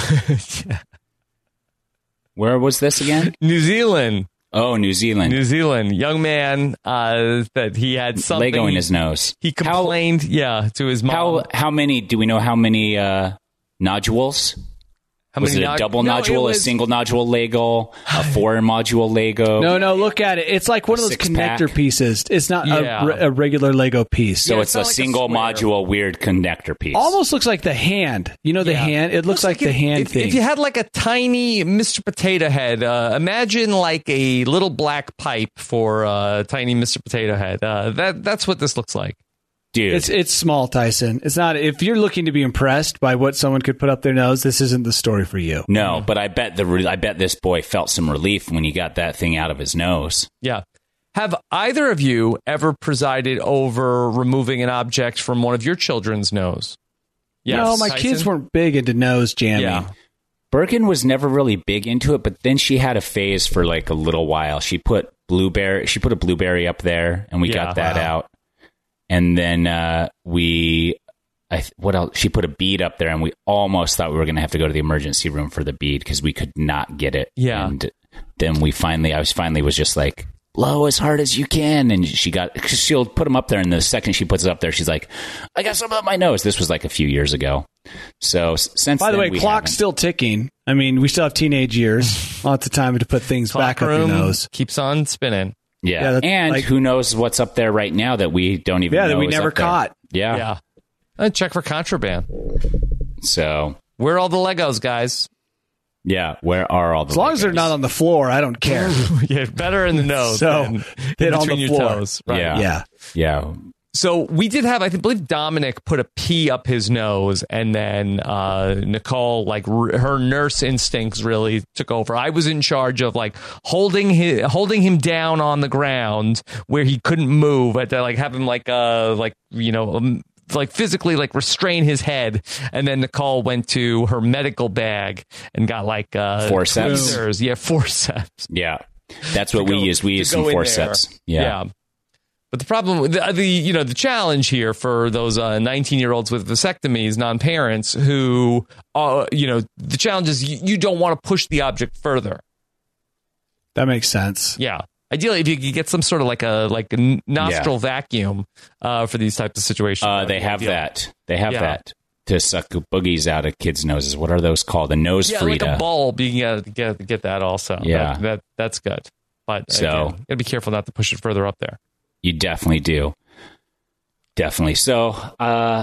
Where was this again? New Zealand. Oh, New Zealand. New Zealand. Young man uh, that he had something. Lego in his nose. He complained, yeah, to his mom. How how many do we know? How many uh, nodules? How Was many it a nod- double No, nodule, it a was- single nodule Lego, a four module Lego? No, no, look at it. It's like one of those Six-pack. connector pieces. It's not Yeah. a, re- a regular Lego piece. So Yeah, it's, it's a not like a single square. module weird connector piece. Almost looks like the hand. You know the Yeah. hand? It looks, like, the if, hand if, thing. If you had like a tiny Mister Potato Head, uh, imagine like a little black pipe for uh, tiny Mister Potato Head. Uh, that that's what this looks like. Dude, it's it's small, Tyson. It's not. If you're looking to be impressed by what someone could put up their nose, this isn't the story for you. no, but I bet the re- I bet this boy felt some relief when he got that thing out of his nose. Yeah. Have either of you ever presided over removing an object from one of your children's nose? Yes, no, my Tyson? kids weren't big into nose jamming. Yeah. Bergen was never really big into it, but then she had a phase for like a little while. She put blueberry, she put a blueberry up there, and we Yeah. got that Wow. out. And then uh, we, I th- what else? She put a bead up there, and we almost thought we were going to have to go to the emergency room for the bead because we could not get it. Yeah. And then we finally, I was finally was just like, blow as hard as you can, and she got. Cause she'll put them up there, and the second she puts it up there, she's like, I got some up my nose. This was like a few years ago. So s- since By the then, way, we clock's haven't. still ticking. I mean, we still have teenage years. Lots of time to put things Clock back up your room nose. keeps on spinning. Yeah, Yeah, that's and like- who knows what's up there right now that we don't even Yeah, know that we is never up there. caught. Yeah. Yeah. Uh, check for contraband. So, Where are all the Legos, guys? yeah, where are all the As long as they're Legos? not on the floor, I don't care. Yeah, better in the nose So, than then in on between the your floor. toes. Right. Yeah. Yeah. Yeah. So we did have, I think, believe Dominic put a pee up his nose, and then uh, Nicole, like r- her nurse instincts, really took over. I was in charge of like holding him, holding him down on the ground where he couldn't move. I had to like have him like, uh, like you know. Um, like physically like restrain his head, and then Nicole went to her medical bag and got like uh Forceps? tweezers. Yeah, forceps. Yeah. That's what to we go- use. We to use go some in forceps. there. Yeah. But the problem, with the, the you know, the challenge here for those nineteen year olds with vasectomies, non-parents who, uh, you know, the challenge is you, you don't want to push the object further. That makes sense. Yeah. Ideally, if you could get some sort of like a like a nostril Yeah. vacuum uh, for these types of situations. Uh, that'd they be have ideal. that. They have Yeah. that to suck boogies out of kids' noses. What are those called? A nose Yeah, Frida. like a bulb. You can get, get, get that also. Yeah. That, that That's good. But So- again, gotta be careful not to push it further up there. You definitely do. Definitely. So, uh,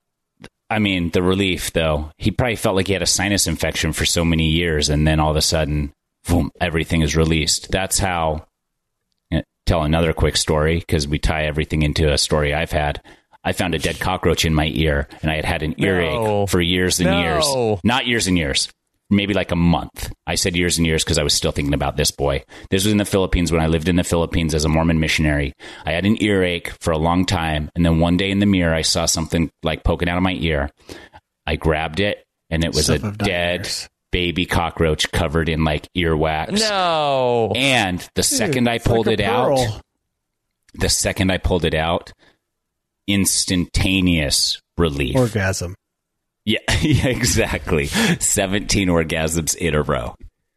I mean, the relief, though, he probably felt like he had a sinus infection for so many years, and then all of a sudden, boom, everything is released. That's how, eh, tell another quick story, because we tie everything into a story I've had. I found a dead cockroach in my ear, and I had had an earache No. for years and No. years. Not years and years. Maybe like a month. I said years and years because I was still thinking about this boy. This was in the Philippines when I lived in the Philippines as a Mormon missionary. I had an earache for a long time. And then one day in the mirror, I saw something like poking out of my ear. I grabbed it, and it was Stuff a of dead nightmares. baby cockroach covered in like earwax. No. And the Dude, second I it's pulled like a it out, pearl. the second I pulled it out, instantaneous relief. Orgasm. Yeah, yeah, exactly. seventeen orgasms in a row.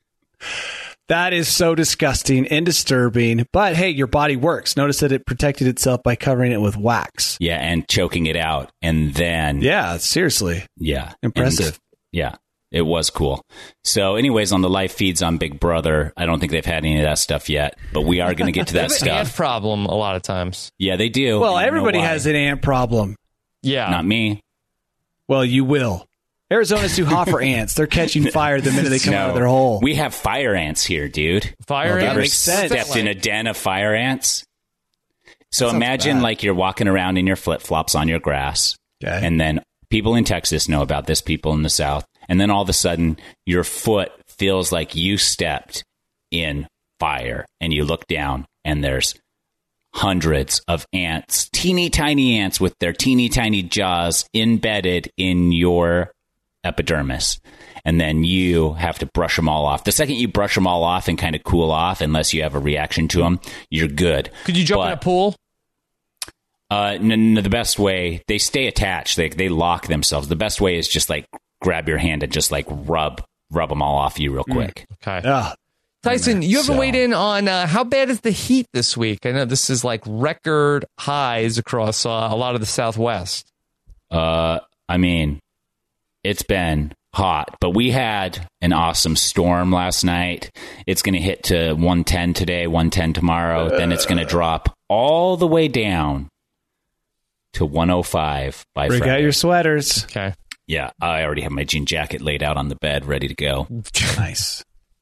That is so disgusting and disturbing. But hey, your body works. Notice that it protected itself by covering it with wax. Yeah, and choking it out. And then... Yeah, seriously. Yeah. Impressive. And, yeah, it was cool. So anyways, on the live feeds on Big Brother, I don't think they've had any of that stuff yet. But we are going to get to that They have an ant stuff. problem a lot of times. Yeah, they do. Well, I don't know everybody why. has an ant problem. Yeah. Not me. Well, you will. Arizona's too hot for ants. They're catching fire the minute they come No. out of their hole. We have fire ants here, dude. Fire Well, that ants. Ever makes sense. stepped in a den of fire ants? So sounds imagine bad. like you're walking around in your flip-flops on your grass. Okay. And then people in Texas know about this, people in the South. And then all of a sudden, your foot feels like you stepped in fire. And you look down, and there's hundreds of ants, teeny tiny ants with their teeny tiny jaws embedded in your epidermis. And then you have to brush them all off. The second you brush them all off and kind of cool off, unless you have a reaction to them, you're good. Could you jump But, in a pool? Uh, n- n- the best way, they stay attached. They they lock themselves. The best way is just like grab your hand and just like rub rub them all off you real quick. Okay. Ah, Tyson, you haven't So- weighed in on uh, how bad is the heat this week? I know this is like record highs across uh, a lot of the Southwest. Uh, I mean, it's been hot, but we had an awesome storm last night. It's going to hit to one ten today, one ten tomorrow. Then it's going to drop all the way down to one oh five by break Friday. out your sweaters. Okay. Yeah, I already have my jean jacket laid out on the bed, ready to go. Nice.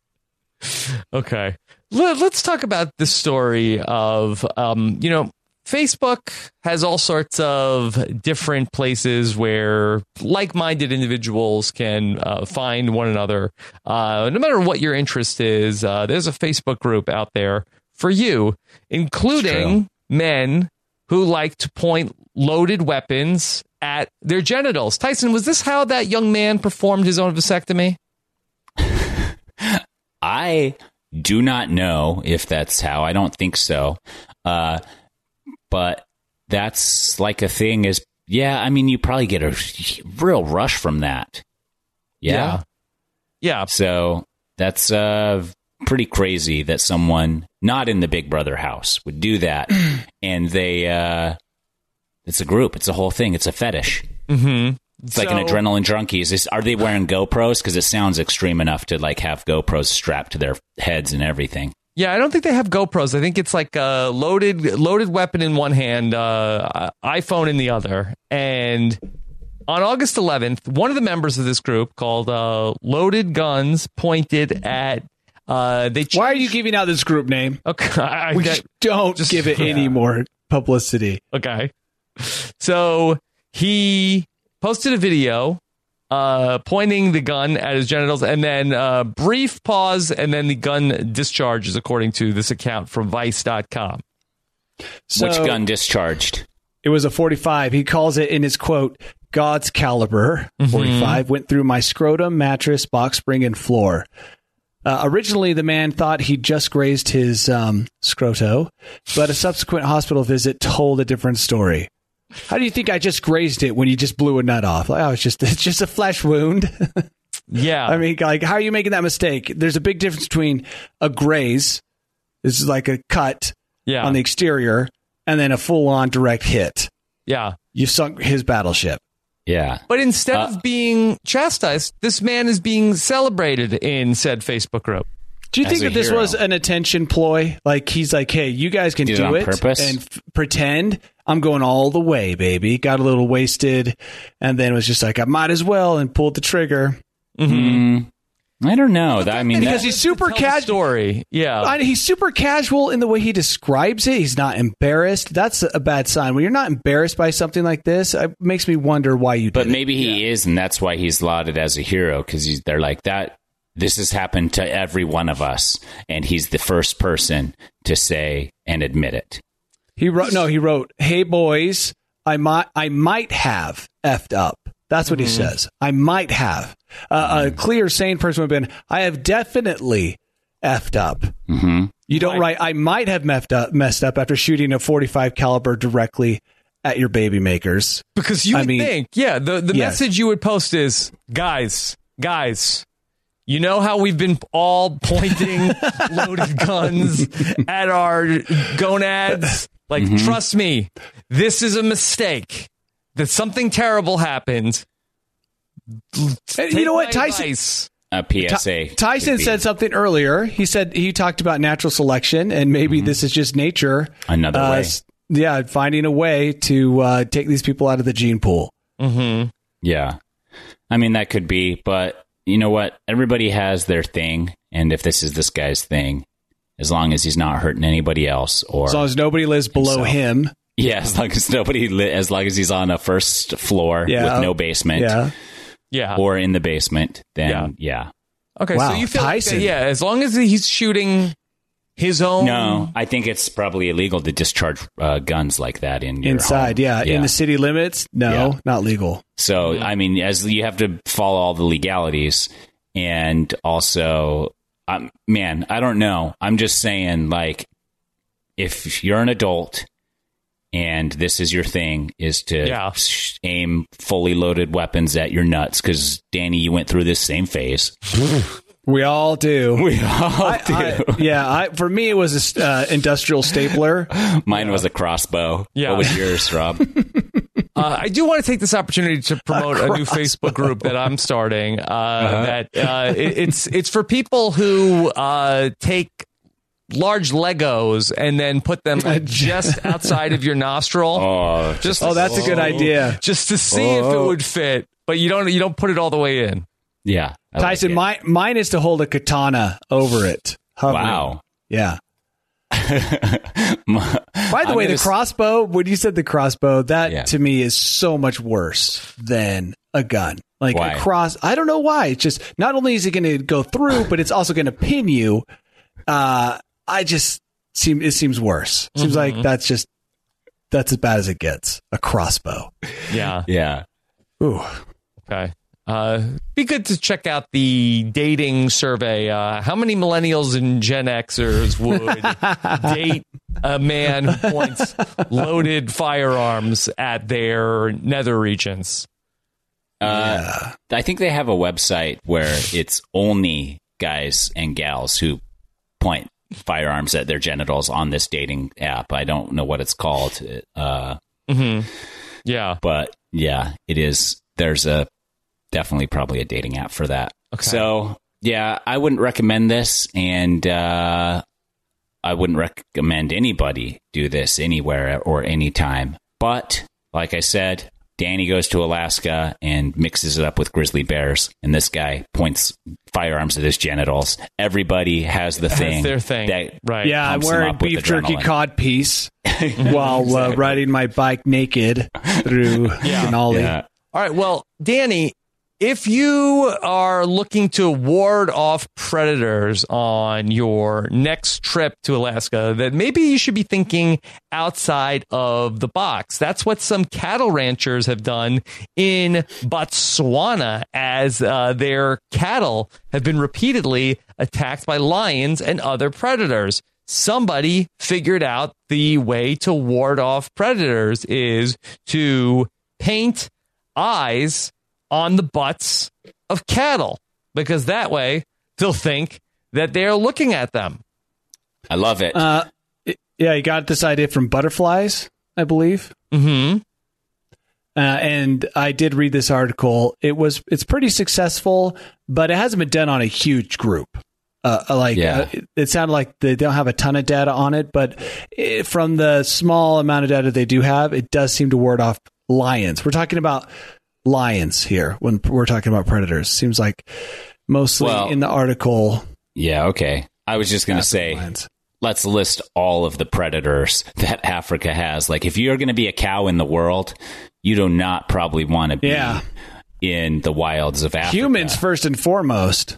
Okay. Let, let's talk about the story of, um, you know, Facebook has all sorts of different places where like-minded individuals can uh, find one another. Uh, no matter what your interest is, uh, there's a Facebook group out there for you, including men who like to point loaded weapons at their genitals. Tyson, was this how that young man performed his own vasectomy? I do not know if that's how. I don't think so. Uh, but that's like a thing is, yeah, I mean, you probably get a real rush from that. Yeah. Yeah. So that's uh, pretty crazy that someone not in the Big Brother house would do that. And they, uh, it's a group. It's a whole thing. It's a fetish. Mm-hmm. It's like an adrenaline junkie. Is this, are they wearing GoPros? Because it sounds extreme enough to like have GoPros strapped to their heads and everything. Yeah, I don't think they have GoPros. I think it's like a loaded loaded weapon in one hand, uh, iPhone in the other. And on August eleventh, one of the members of this group called uh, Loaded Guns pointed at. Uh, they Why are you giving out this group name? Okay, I, We I, don't just- give it any more publicity. okay. So he posted a video uh, pointing the gun at his genitals, and then uh, brief pause, and then the gun discharges, according to this account from Vice dot com. So, Which gun discharged? It was a forty-five. He calls it in his quote, God's caliber. forty-five went through my scrotum, mattress, box spring, and floor. Uh, originally, the man thought he just grazed his um, scroto, but a subsequent hospital visit told a different story. How do you think I just grazed it when you just blew a nut off? Like, oh, it's just it's just a flesh wound. Yeah. I mean, like, how are you making that mistake? There's a big difference between a graze, this is like a cut yeah. on the exterior, and then a full-on direct hit. yeah. You sunk his battleship. Yeah. But instead Uh, of being chastised, this man is being celebrated in said Facebook group. Do you As think a that this hero. was an attention ploy? Like, he's like, hey, you guys can Did it do on it purpose? and f- pretend I'm going all the way, baby. Got a little wasted, and then was just like, I might as well, and pulled the trigger. Mm, I don't know. That, I mean, Because that, he's super Tell the casual. story. Yeah. I mean, he's super casual in the way he describes it. He's not embarrassed. That's a bad sign. When you're not embarrassed by something like this, it makes me wonder why you but did it. maybe he is, and that's why he's lauded as a hero, because they're like that. This has happened to every one of us, and he's the first person to say and admit it. He wrote, no, he wrote, hey, boys, I might, I might have effed up. That's what he says. I might have. Uh, a clear, sane person would have been, I have definitely effed up. Mm-hmm. You don't write, I might have messed up, messed up after shooting a forty-five caliber directly at your baby makers. Because you I would mean, think, yeah, the, the yes. message you would post is, guys, guys, you know how we've been all pointing loaded guns at our gonads? Like, Mm-hmm. trust me, this is a mistake. That something terrible happened. And Take you know what, my Tyson? advice. A P S A. Ty- Tyson would be said something earlier. He said he talked about natural selection, and maybe Mm-hmm. this is just nature. Another uh, way. s- Yeah, finding a way to uh, take these people out of the gene pool. Mm-hmm. Yeah. I mean, that could be, but you know what? Everybody has their thing. And if this is this guy's thing, as long as he's not hurting anybody else or. As long as nobody lives below himself. him. Yeah, as long as nobody, li- as long as he's on a first floor Yeah. with no basement Yeah. Yeah. or in the basement, then Yeah. yeah. Okay, Wow, so you feel like Tyson. that, yeah, as long as he's shooting his own. No, I think it's probably illegal to discharge uh, guns like that in your Inside, home. yeah. In the city limits, no, Yeah. not legal. So, I mean, as you have to follow all the legalities, and also, um, man, I don't know. I'm just saying, like, if you're an adult and this is your thing, is to Yeah. sh- aim fully loaded weapons at your nuts, because Danny, you went through this same phase. We all do. We all I- do. I- yeah, I, for me, it was an uh, industrial stapler. Mine was a crossbow. Yeah. What was yours, Rob? Uh, I do want to take this opportunity to promote a new Facebook group that I'm starting. Uh, That uh, it, it's it's for people who uh, take large Legos and then put them like, just outside of your nostril. Oh, just Oh, to- that's a good idea. just to see if it would fit, but you don't you don't put it all the way in. yeah. I like Tyson, it. mine, mine is to hold a katana over it. hovering. Wow. Yeah. By the I'm way, gonna the s- crossbow, when you said the crossbow, that Yeah. to me is so much worse than a gun. Like Why? a cross, I don't know why. It's just not only is it going to go through, but it's also going to pin you. Uh, I just seem it seems worse. Seems like that's just that's as bad as it gets. A crossbow. Yeah. Yeah. Ooh. Okay. Uh, be good to check out the dating survey. Uh, how many millennials and Gen Xers would date a man who points loaded firearms at their nether regions? Uh, I think they have a website where it's only guys and gals who point firearms at their genitals on this dating app. I don't know what it's called. Uh, Mm-hmm. Yeah. but yeah, it is. There's a definitely probably a dating app for that. Okay. So yeah, I wouldn't recommend this, and uh, I wouldn't recommend anybody do this anywhere or anytime. But like I said, Danny goes to Alaska and mixes it up with grizzly bears, and this guy points firearms at his genitals. Everybody has the Has thing. their thing. that Right. Yeah, I'm pumps them wearing up with beef jerky adrenaline. cod piece while uh, riding my bike naked through Denali. Yeah. All right. Well, Danny, if you are looking to ward off predators on your next trip to Alaska, then maybe you should be thinking outside of the box. That's what some cattle ranchers have done in Botswana, as uh, their cattle have been repeatedly attacked by lions and other predators. Somebody figured out the way to ward off predators is to paint eyes on the butts of cattle, because that way they'll think that they're looking at them. I love it. Uh, it- yeah, you got this idea from butterflies, I believe. Mm-hmm. Uh, and I did read this article. It was it's pretty successful, but it hasn't been done on a huge group. Uh, like Yeah. uh, it, it sounded like they don't have a ton of data on it, but it, from the small amount of data they do have, it does seem to ward off lions. We're talking about lions here when we're talking about predators. Seems like mostly Well, in the article. yeah. Okay. I was just going to say, lions. let's list all of the predators that Africa has. Like, if you're going to be a cow in the world, you do not probably want to be Yeah. in the wilds of Africa. Humans first and foremost.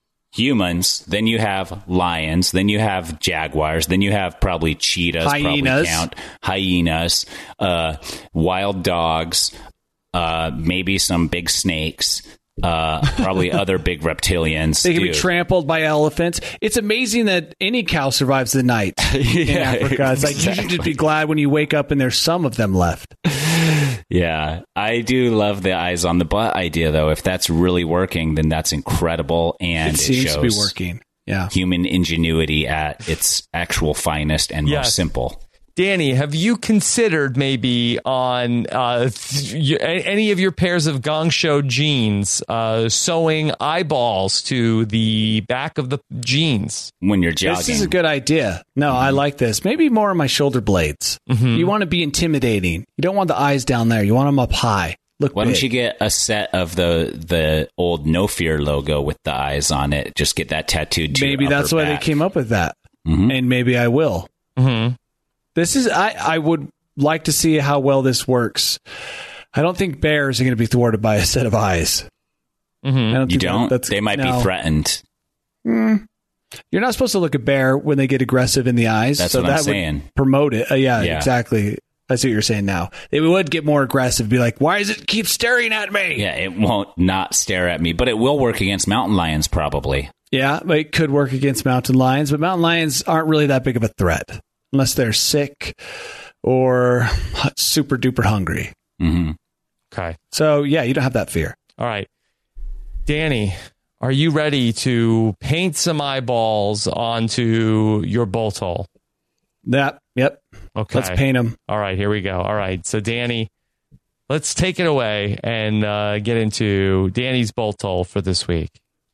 Humans. Then you have lions. Then you have jaguars. Then you have probably cheetahs. Probably Hyenas. count hyenas. Uh, wild dogs. Uh, maybe some big snakes. uh, probably other big reptilians. They can do. be trampled by elephants. It's amazing that any cow survives the night in Yeah, Africa. It's like you should exactly. just be glad when you wake up and there's some of them left. Yeah, I do love the eyes on the butt idea, though. If that's really working, then that's incredible, and It it, seems shows to be working. Yeah. human ingenuity at its actual finest and Yes. most simple. Danny, have you considered maybe on uh, th- any of your pairs of Gong Show jeans uh, sewing eyeballs to the back of the jeans? When you're jogging, This is a good idea. No, I like this. Maybe more on my shoulder blades. You want to be intimidating. You don't want the eyes down there. You want them up high. Look Why big. don't you get a set of the the old No Fear logo with the eyes on it? Just get that tattooed to Maybe your that's upper why back. they came up with that. Mhm. And maybe I will. Mm-hmm. This is I, I would like to see how well this works. I don't think bears are going to be thwarted by a set of eyes. Mm-hmm. I don't You think that- don't? that's, They might no. be threatened. You're not supposed to look at bear when they get aggressive in the eyes. That's so what I'm that would saying. promote it. Uh, yeah, Yeah. exactly. That's what you're saying now. They would get more aggressive, be like, why does it keep staring at me? Yeah, it won't not stare at me, but it will work against mountain lions probably. Yeah, but it could work against mountain lions, but mountain lions aren't really that big of a threat unless they're sick or super duper hungry. hmm Okay. So, yeah, you don't have that fear. All right. Danny, are you ready to paint some eyeballs onto your bolt hole? That, yep. Okay. Let's paint them. All right, here we go. All right. So, Danny, let's take it away and uh, get into Danny's bolt hole for this week.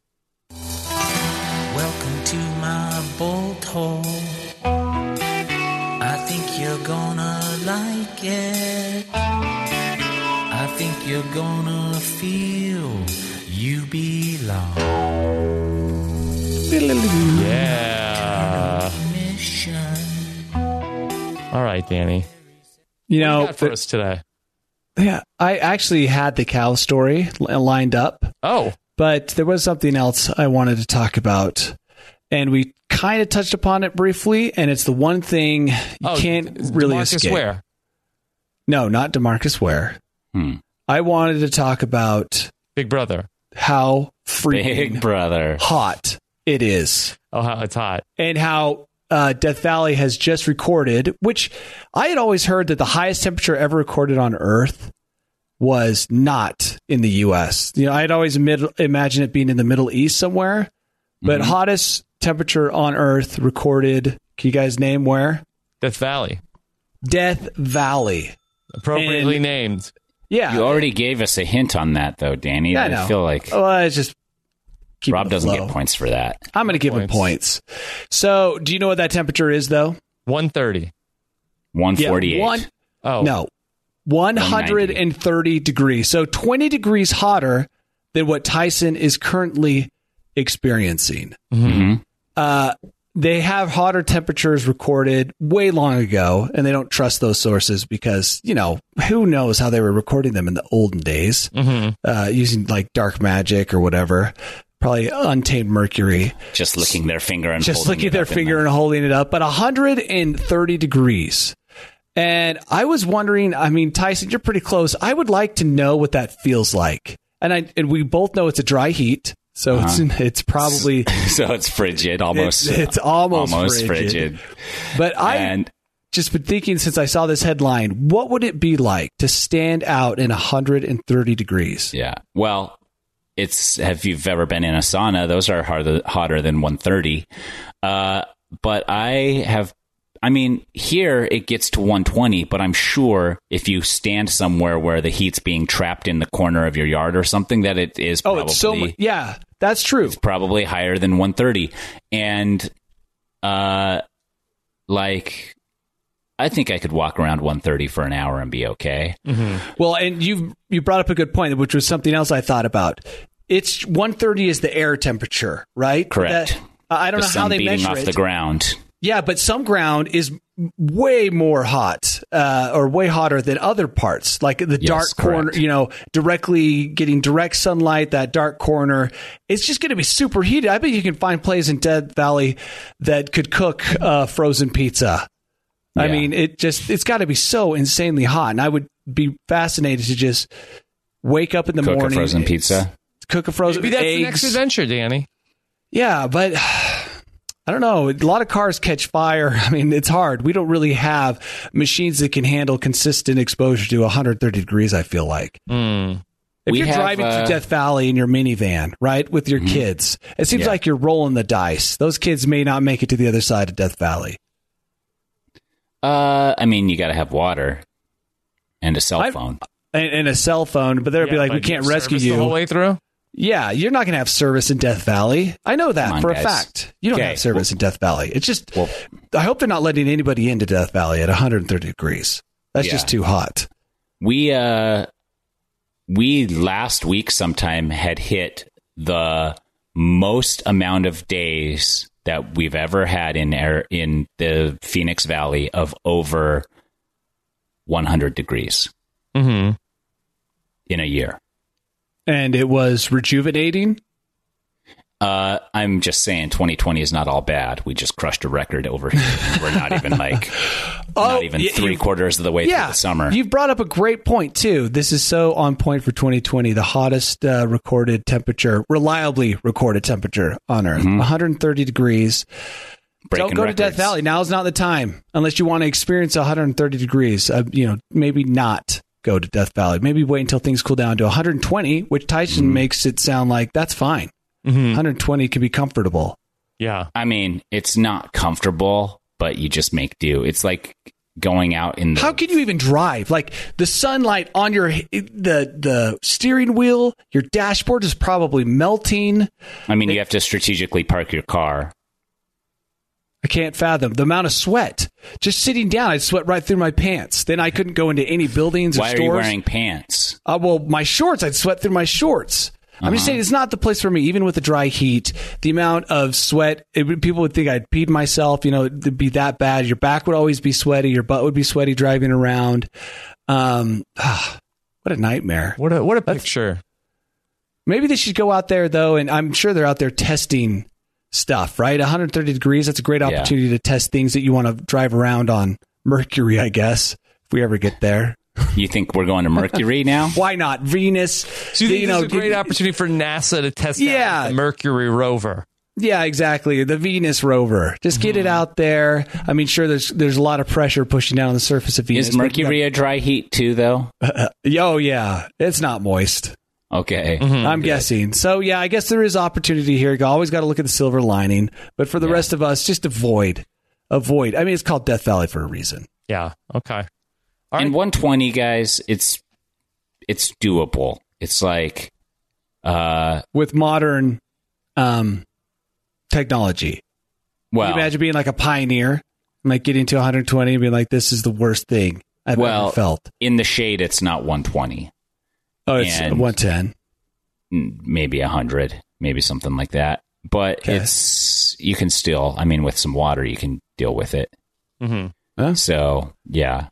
Welcome to my bolt hole. I think you're gonna like it. I think you're gonna feel you belong. Yeah. Mission. All right, Danny. You What do know, you got for the- us today? yeah, I actually had the cow story li- lined up, Oh, but there was something else I wanted to talk about. And we kind of touched upon it briefly, and it's the one thing you oh can't really Marcus escape. Ware. No, not DeMarcus Ware. Hmm. I wanted to talk about Big Brother. how freaking Big brother. hot it is, Oh, how it's hot. and how uh, Death Valley has just recorded, which I had always heard that the highest temperature ever recorded on Earth was not in the U S. You know, I had always mid- imagined it being in the Middle East somewhere, but Mm-hmm. hottest temperature on Earth recorded. Can you guys name where? Death Valley. Death Valley. Appropriately And- named. Yeah, You already gave us a hint on that, though, Danny. Yeah, I I know. feel like Well, I just keep Rob it doesn't low. get points for that. I'm going to give him points. So, do you know what that temperature is, though? one thirty. one forty-eight. Yeah, one, Oh. no, one hundred thirty degrees. So, twenty degrees hotter than what Tyson is currently experiencing. Mhm. Uh, they have hotter temperatures recorded way long ago, and they don't trust those sources because, you know, who knows how they were recording them in the olden days, Mm-hmm. uh, using like dark magic or whatever. Probably untamed mercury. Just licking their finger and Just holding looking it at their up in finger the- and holding it up, but one hundred thirty degrees. And I was wondering, I mean, Tyson, you're pretty close. I would like to know what that feels like. And I and we both know it's a dry heat, so Uh-huh. it's it's probably So it's frigid, almost. it's, it's almost, almost frigid. frigid. But I And just been thinking since I saw this headline, what would it be like to stand out in one hundred thirty degrees? yeah, well, it's have you've ever been in a sauna? Those are harder, hotter than one thirty. Uh, but I have. I mean, here it gets to one twenty, but I'm sure if you stand somewhere where the heat's being trapped in the corner of your yard or something, that it is Oh, probably it's so much. Yeah, that's true. probably higher than one thirty. And uh, like, I think I could walk around one thirty for an hour and be okay. Well, and you you brought up a good point, which was something else I thought about. It's one thirty is the air temperature, right? Correct. That- I don't The know how sun they beating measure off it. the ground. Yeah, but some ground is way more hot uh, or way hotter than other parts, like the Yes, dark corner, correct. you know, directly getting direct sunlight, that dark corner. It's just going to be super heated. I bet you can find places in Death Valley that could cook uh, frozen pizza. I Yeah. mean, it just, it's got to be so insanely hot. And I would be fascinated to just wake up in the Cook a morning. frozen It's- pizza? cook a frozen Maybe that's eggs. the next adventure, Danny. Yeah, but I don't know. A lot of cars catch fire. I mean, it's hard. We don't really have machines that can handle consistent exposure to one hundred thirty degrees, I feel like. Mm. If We you're have, driving uh, through Death Valley in your minivan, right, with your Mhm. kids, it seems Yeah. like you're rolling the dice. Those kids may not make it to the other side of Death Valley. Uh, I mean, you got to have water and a cell I- phone. And, and a cell phone, but they'll be Yeah, like, but we can't you have rescue service the whole you. way through. Yeah, you're not going to have service in Death Valley. I know that Come on, for a guys. fact. You don't Okay, have service in Death Valley. It's just, Well- I hope they're not letting anybody into Death Valley at one hundred thirty degrees. That's Yeah. just too hot. We uh, we last week sometime had hit the most amount of days that we've ever had in air in the Phoenix Valley of over one hundred degrees Mm-hmm. in a year. And it was rejuvenating. Uh, I'm just saying, twenty twenty is not all bad. We just crushed a record over here. We're not even like, Oh, not even y- three you- quarters of the way Yeah, through the summer. You've brought up a great point, too. This is so on point for twenty twenty, the hottest uh, recorded temperature, reliably recorded temperature on Earth, Mhm. one hundred thirty degrees. Breaking Don't go records. to Death Valley. Now's not the time, unless you want to experience one hundred thirty degrees. Uh, you know, maybe not go to Death Valley. Maybe wait until things cool down to one hundred twenty, which Tyson Mhm. makes it sound like that's fine. Mm-hmm. one hundred twenty can be comfortable. Yeah. I mean, it's not comfortable, but you just make do. It's like going out in the. How can you even drive? Like the sunlight on your the the steering wheel, your dashboard is probably melting. I mean, you have to strategically park your car. I can't fathom the amount of sweat. Just sitting down, I'd sweat right through my pants. Then I couldn't go into any buildings or Why are stores. you wearing pants? Uh, well, my shorts, I'd sweat through my shorts. I'm just saying it's not the place for me, even with the dry heat. The amount of sweat, it, would- people would think I'd peed myself. You know, it'd be that bad. Your back would always be sweaty. Your butt would be sweaty driving around. Um, ah, what a nightmare. What a what a picture. Maybe they should go out there, though, and I'm sure they're out there testing stuff, right? one hundred thirty degrees, that's a great opportunity to test things that you want to drive around on Mercury, I guess, if we ever get there. You think we're going to Mercury now? Why not? Venus. So you think you this know, is a great get- opportunity for NASA to test Yeah. out the Mercury rover? Yeah, exactly. The Venus rover. Just get it out there. I mean, sure, there's there's a lot of pressure pushing down on the surface of Venus. Is Mercury a dry heat too, though? But, oh, yeah. It's not moist. Okay. I'm guessing. So, yeah, I guess there is opportunity here. You always got to look at the silver lining. But for the Yeah. rest of us, just avoid. Avoid. I mean, it's called Death Valley for a reason. Yeah. Okay. All And right. one twenty, guys, it's it's doable. It's like, uh, With modern um, technology. well, Can you imagine being like a pioneer and like getting to one hundred twenty and being like, this is the worst thing I've well, ever felt. in the shade, it's not one twenty. Oh, it's and- one ten. Mm, maybe one hundred, maybe something like that. But Okay. it's, you can still, I mean, with some water, you can deal with it. Mm-hmm. So, yeah.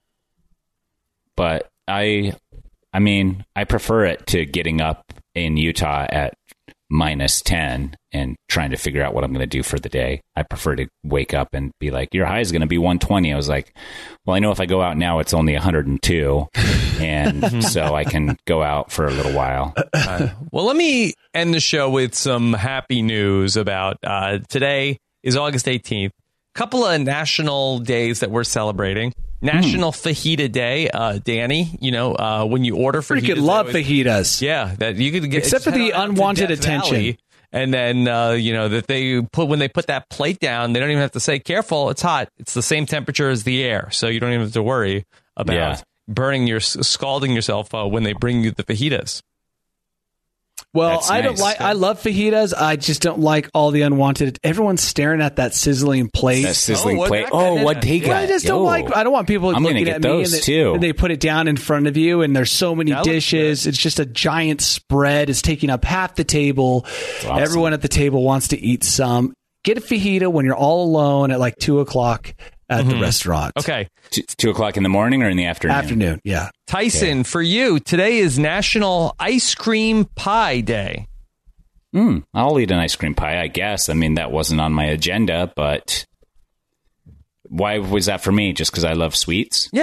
But I, I mean, I prefer it to getting up in Utah at minus ten and trying to figure out what I'm going to do for the day. I prefer to wake up and be like, your high is going to be one twenty. I was like, well, I know if I go out now, it's only one hundred two. And so I can go out for a little while. Well, let me end the show with some happy news about uh, today is August eighteenth. Couple of national days that we're celebrating. National Fajita Day, uh, Danny. You know, uh, when you order fajitas, Freaking love they always- fajitas. Yeah, that you could get Except for head the on out to unwanted Death attention. Valley, and then uh, you know that they put when they put that plate down, they don't even have to say "careful, it's hot." It's the same temperature as the air, so you don't even have to worry about Yeah. burning your scalding yourself uh, when they bring you the fajitas. Well, That's I don't nice. like. I love fajitas. I just don't like all the unwanted. Everyone's staring at that sizzling plate. That sizzling Oh, what plate. that Oh, guy what did. he Yeah, got. I just don't Yo. like. I don't want people I'm gonna looking get at me those and they, too. and they put it down in front of you, and there's so many That looks dishes. It's just a giant spread. It's taking up half the table. awesome. Everyone at the table wants to eat some. Get a fajita when you're all alone at like two o'clock at the restaurant. Okay, T- two o'clock in the morning or in the afternoon? Afternoon. Yeah. Tyson, for you, today is National Ice Cream Pie Day. Mm, I'll eat an ice cream pie, I guess. I mean, that wasn't on my agenda, but why was that for me? Just because I love sweets? Yeah.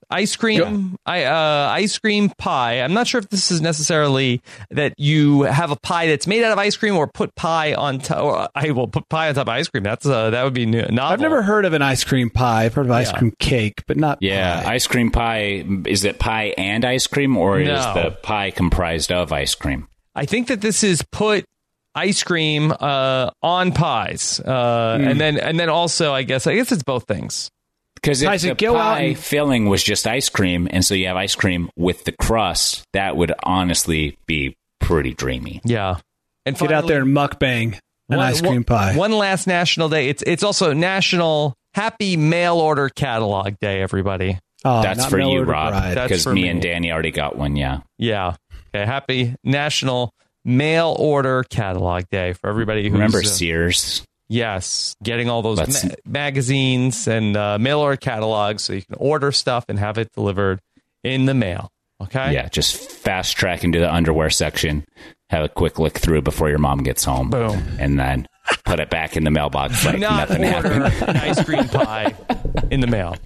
Ice cream, I, uh, ice cream pie. I'm not sure if this is necessarily that you have a pie that's made out of ice cream or put pie on top. Or I will put pie on top of ice cream. That's uh, that would be new. Novel. I've never heard of an ice cream pie. I've heard of ice Yeah. cream cake, but not Yeah, pie. ice cream pie. Is it pie and ice cream, or No. is the pie comprised of ice cream? I think that this is put ice cream uh, on pies, uh, and then and then also I guess I guess it's both things. Because if Tyson, the go out pie and- filling was just ice cream, and so you have ice cream with the crust, that would honestly be pretty dreamy. Yeah, and Get out there and mukbang an One- ice cream one- pie. One last national day. It's it's also National Happy Mail Order Catalog Day. Everybody. Oh, That's not for Miller you, to Rob. Bride. That's Because for me, me. and Danny already got one. Yeah. Yeah. Okay. Happy National Mail Order Catalog Day for everybody who's Remember uh, Sears? yes, getting all those Let's- ma- magazines and uh, mail order catalogs so you can order stuff and have it delivered in the mail. Okay. Yeah, just fast track into the underwear section, have a quick look through before your mom gets home. Boom. And then put it back in the mailbox like Not nothing order happened. an ice cream pie in the mail.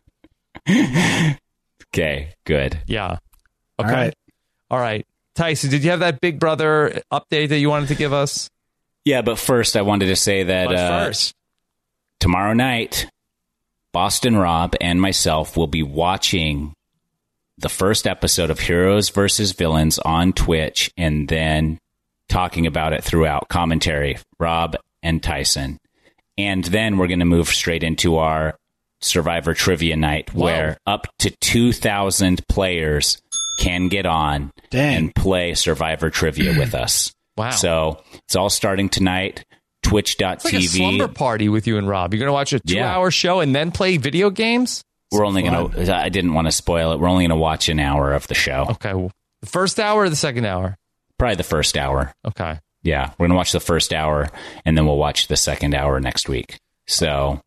Okay, good. Yeah. All Okay. right. All right. Tyson, did you have that Big Brother update that you wanted to give us? Yeah, but first I wanted to say that But uh, first, tomorrow night, Boston Rob and myself will be watching the first episode of Heroes versus Villains on Twitch and then talking about it throughout commentary, Rob and Tyson. And then we're going to move straight into our Survivor Trivia Night, Whoa. where up to two thousand players can get on Dang. and play Survivor Trivia with us. Wow. So it's all starting tonight, twitch dot it's like t v. a slumber party with you and Rob. You're going to watch a two-hour show and then play video games? We're only going to, I didn't want to spoil it. We're only going to watch an hour of the show. Okay. well, the first hour or the second hour? Probably the first hour. Okay. Yeah. We're going to watch the first hour and then we'll watch the second hour next week. So,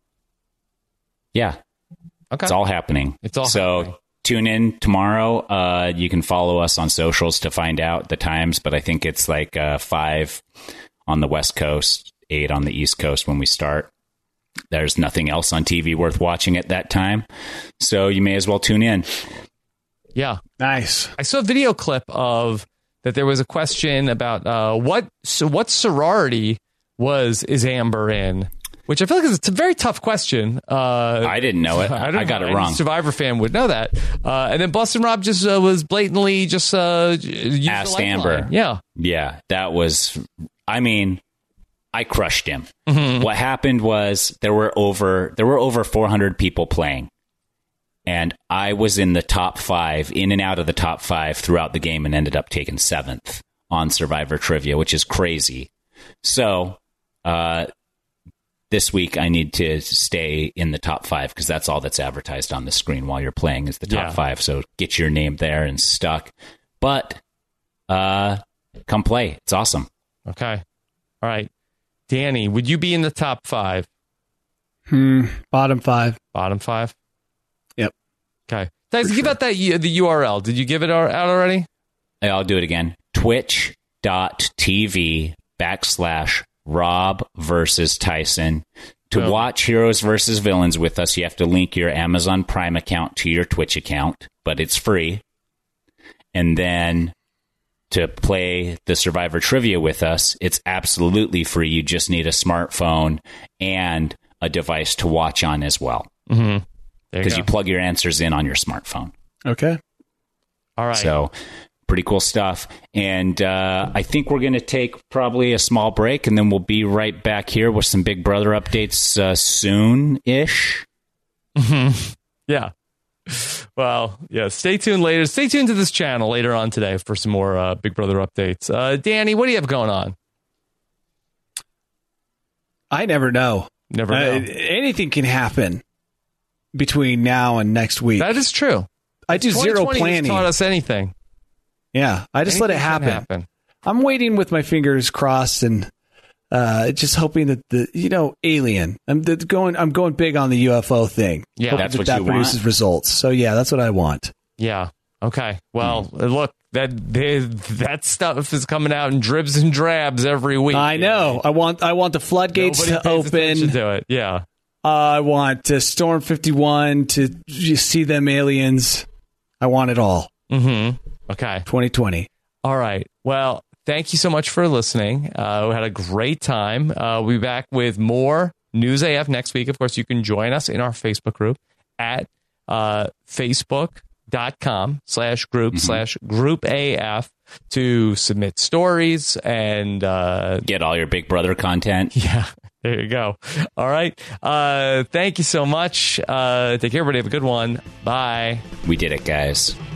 yeah, Okay. it's all happening. It's all so happening. Tune in tomorrow. Uh, you can follow us on socials to find out the times, but I think it's like uh, five on the West Coast, eight on the East Coast when we start. There's nothing else on T V worth watching at that time, so you may as well tune in. Yeah. Nice. I saw a video clip of that there was a question about uh, what so what sorority was is Amber in, which I feel like it's a very tough question. Uh, I didn't know it. I, I, don't got know it any wrong. Survivor fan would know that. Uh, and then Boston Rob just uh, was blatantly just uh, used the Asked lifeline. Amber. Yeah. Yeah, that was, I mean, I crushed him. Mm-hmm. What happened was there were over there were over four hundred people playing, and I was in the top five, in and out of the top five throughout the game, and ended up taking seventh on Survivor Trivia, which is crazy. So, uh, this week I need to stay in the top five because that's all that's advertised on the screen while you're playing is the top Yeah. five. So get your name there and stuck. But uh, come play. It's awesome. Okay. All right. Danny, would you be in the top five? Hmm. Bottom five. Bottom five? Yep. Okay. Guys, give out that U- the U R L. Did you give it out already? I'll do it again. Twitch dot t v backslash Rob versus Tyson. To Oh. watch Heroes versus Villains with us, you have to link your Amazon Prime account to your Twitch account, but it's free. And then to play the Survivor Trivia with us, it's absolutely free. You just need a smartphone and a device to watch on as well. Mm-hmm. Because you you go. plug your answers in on your smartphone. Okay. All right. So pretty cool stuff. And uh, I think we're going to take probably a small break, and then we'll be right back here with some Big Brother updates uh, soon-ish. Yeah. Well, yeah. Stay tuned later. Stay tuned to this channel later on today for some more uh, Big Brother updates. Uh, Danny, what do you have going on? I never know. Never know. Uh, anything can happen between now and next week. That is true. I do zero twenty twenty has planning. taught us anything. Yeah, I just let it Anything can happen. happen. I'm waiting with my fingers crossed and uh, just hoping that the you know alien. I'm the, going. I'm going big on the U F O thing. Yeah. Hoping That's that what that you produces want? results. So yeah, that's what I want. Yeah. Okay. Well, look, that they, that stuff is coming out in dribs and drabs every week. I know. I want. I want the floodgates Nobody to pays attention open. to it. Yeah. Uh, I want uh, Storm fifty-one to just see them aliens. I want it all. Mm-hmm. Okay. twenty twenty. All right. Well, thank you so much for listening. Uh, we had a great time. Uh, we'll be back with more News A F next week. Of course, you can join us in our Facebook group at uh, facebook.com slash group mm-hmm. slash group AF to submit stories and uh, get all your Big Brother content. Yeah. There you go. All right. Uh, thank you so much. Uh, take care, everybody. Have a good one. Bye. We did it, guys.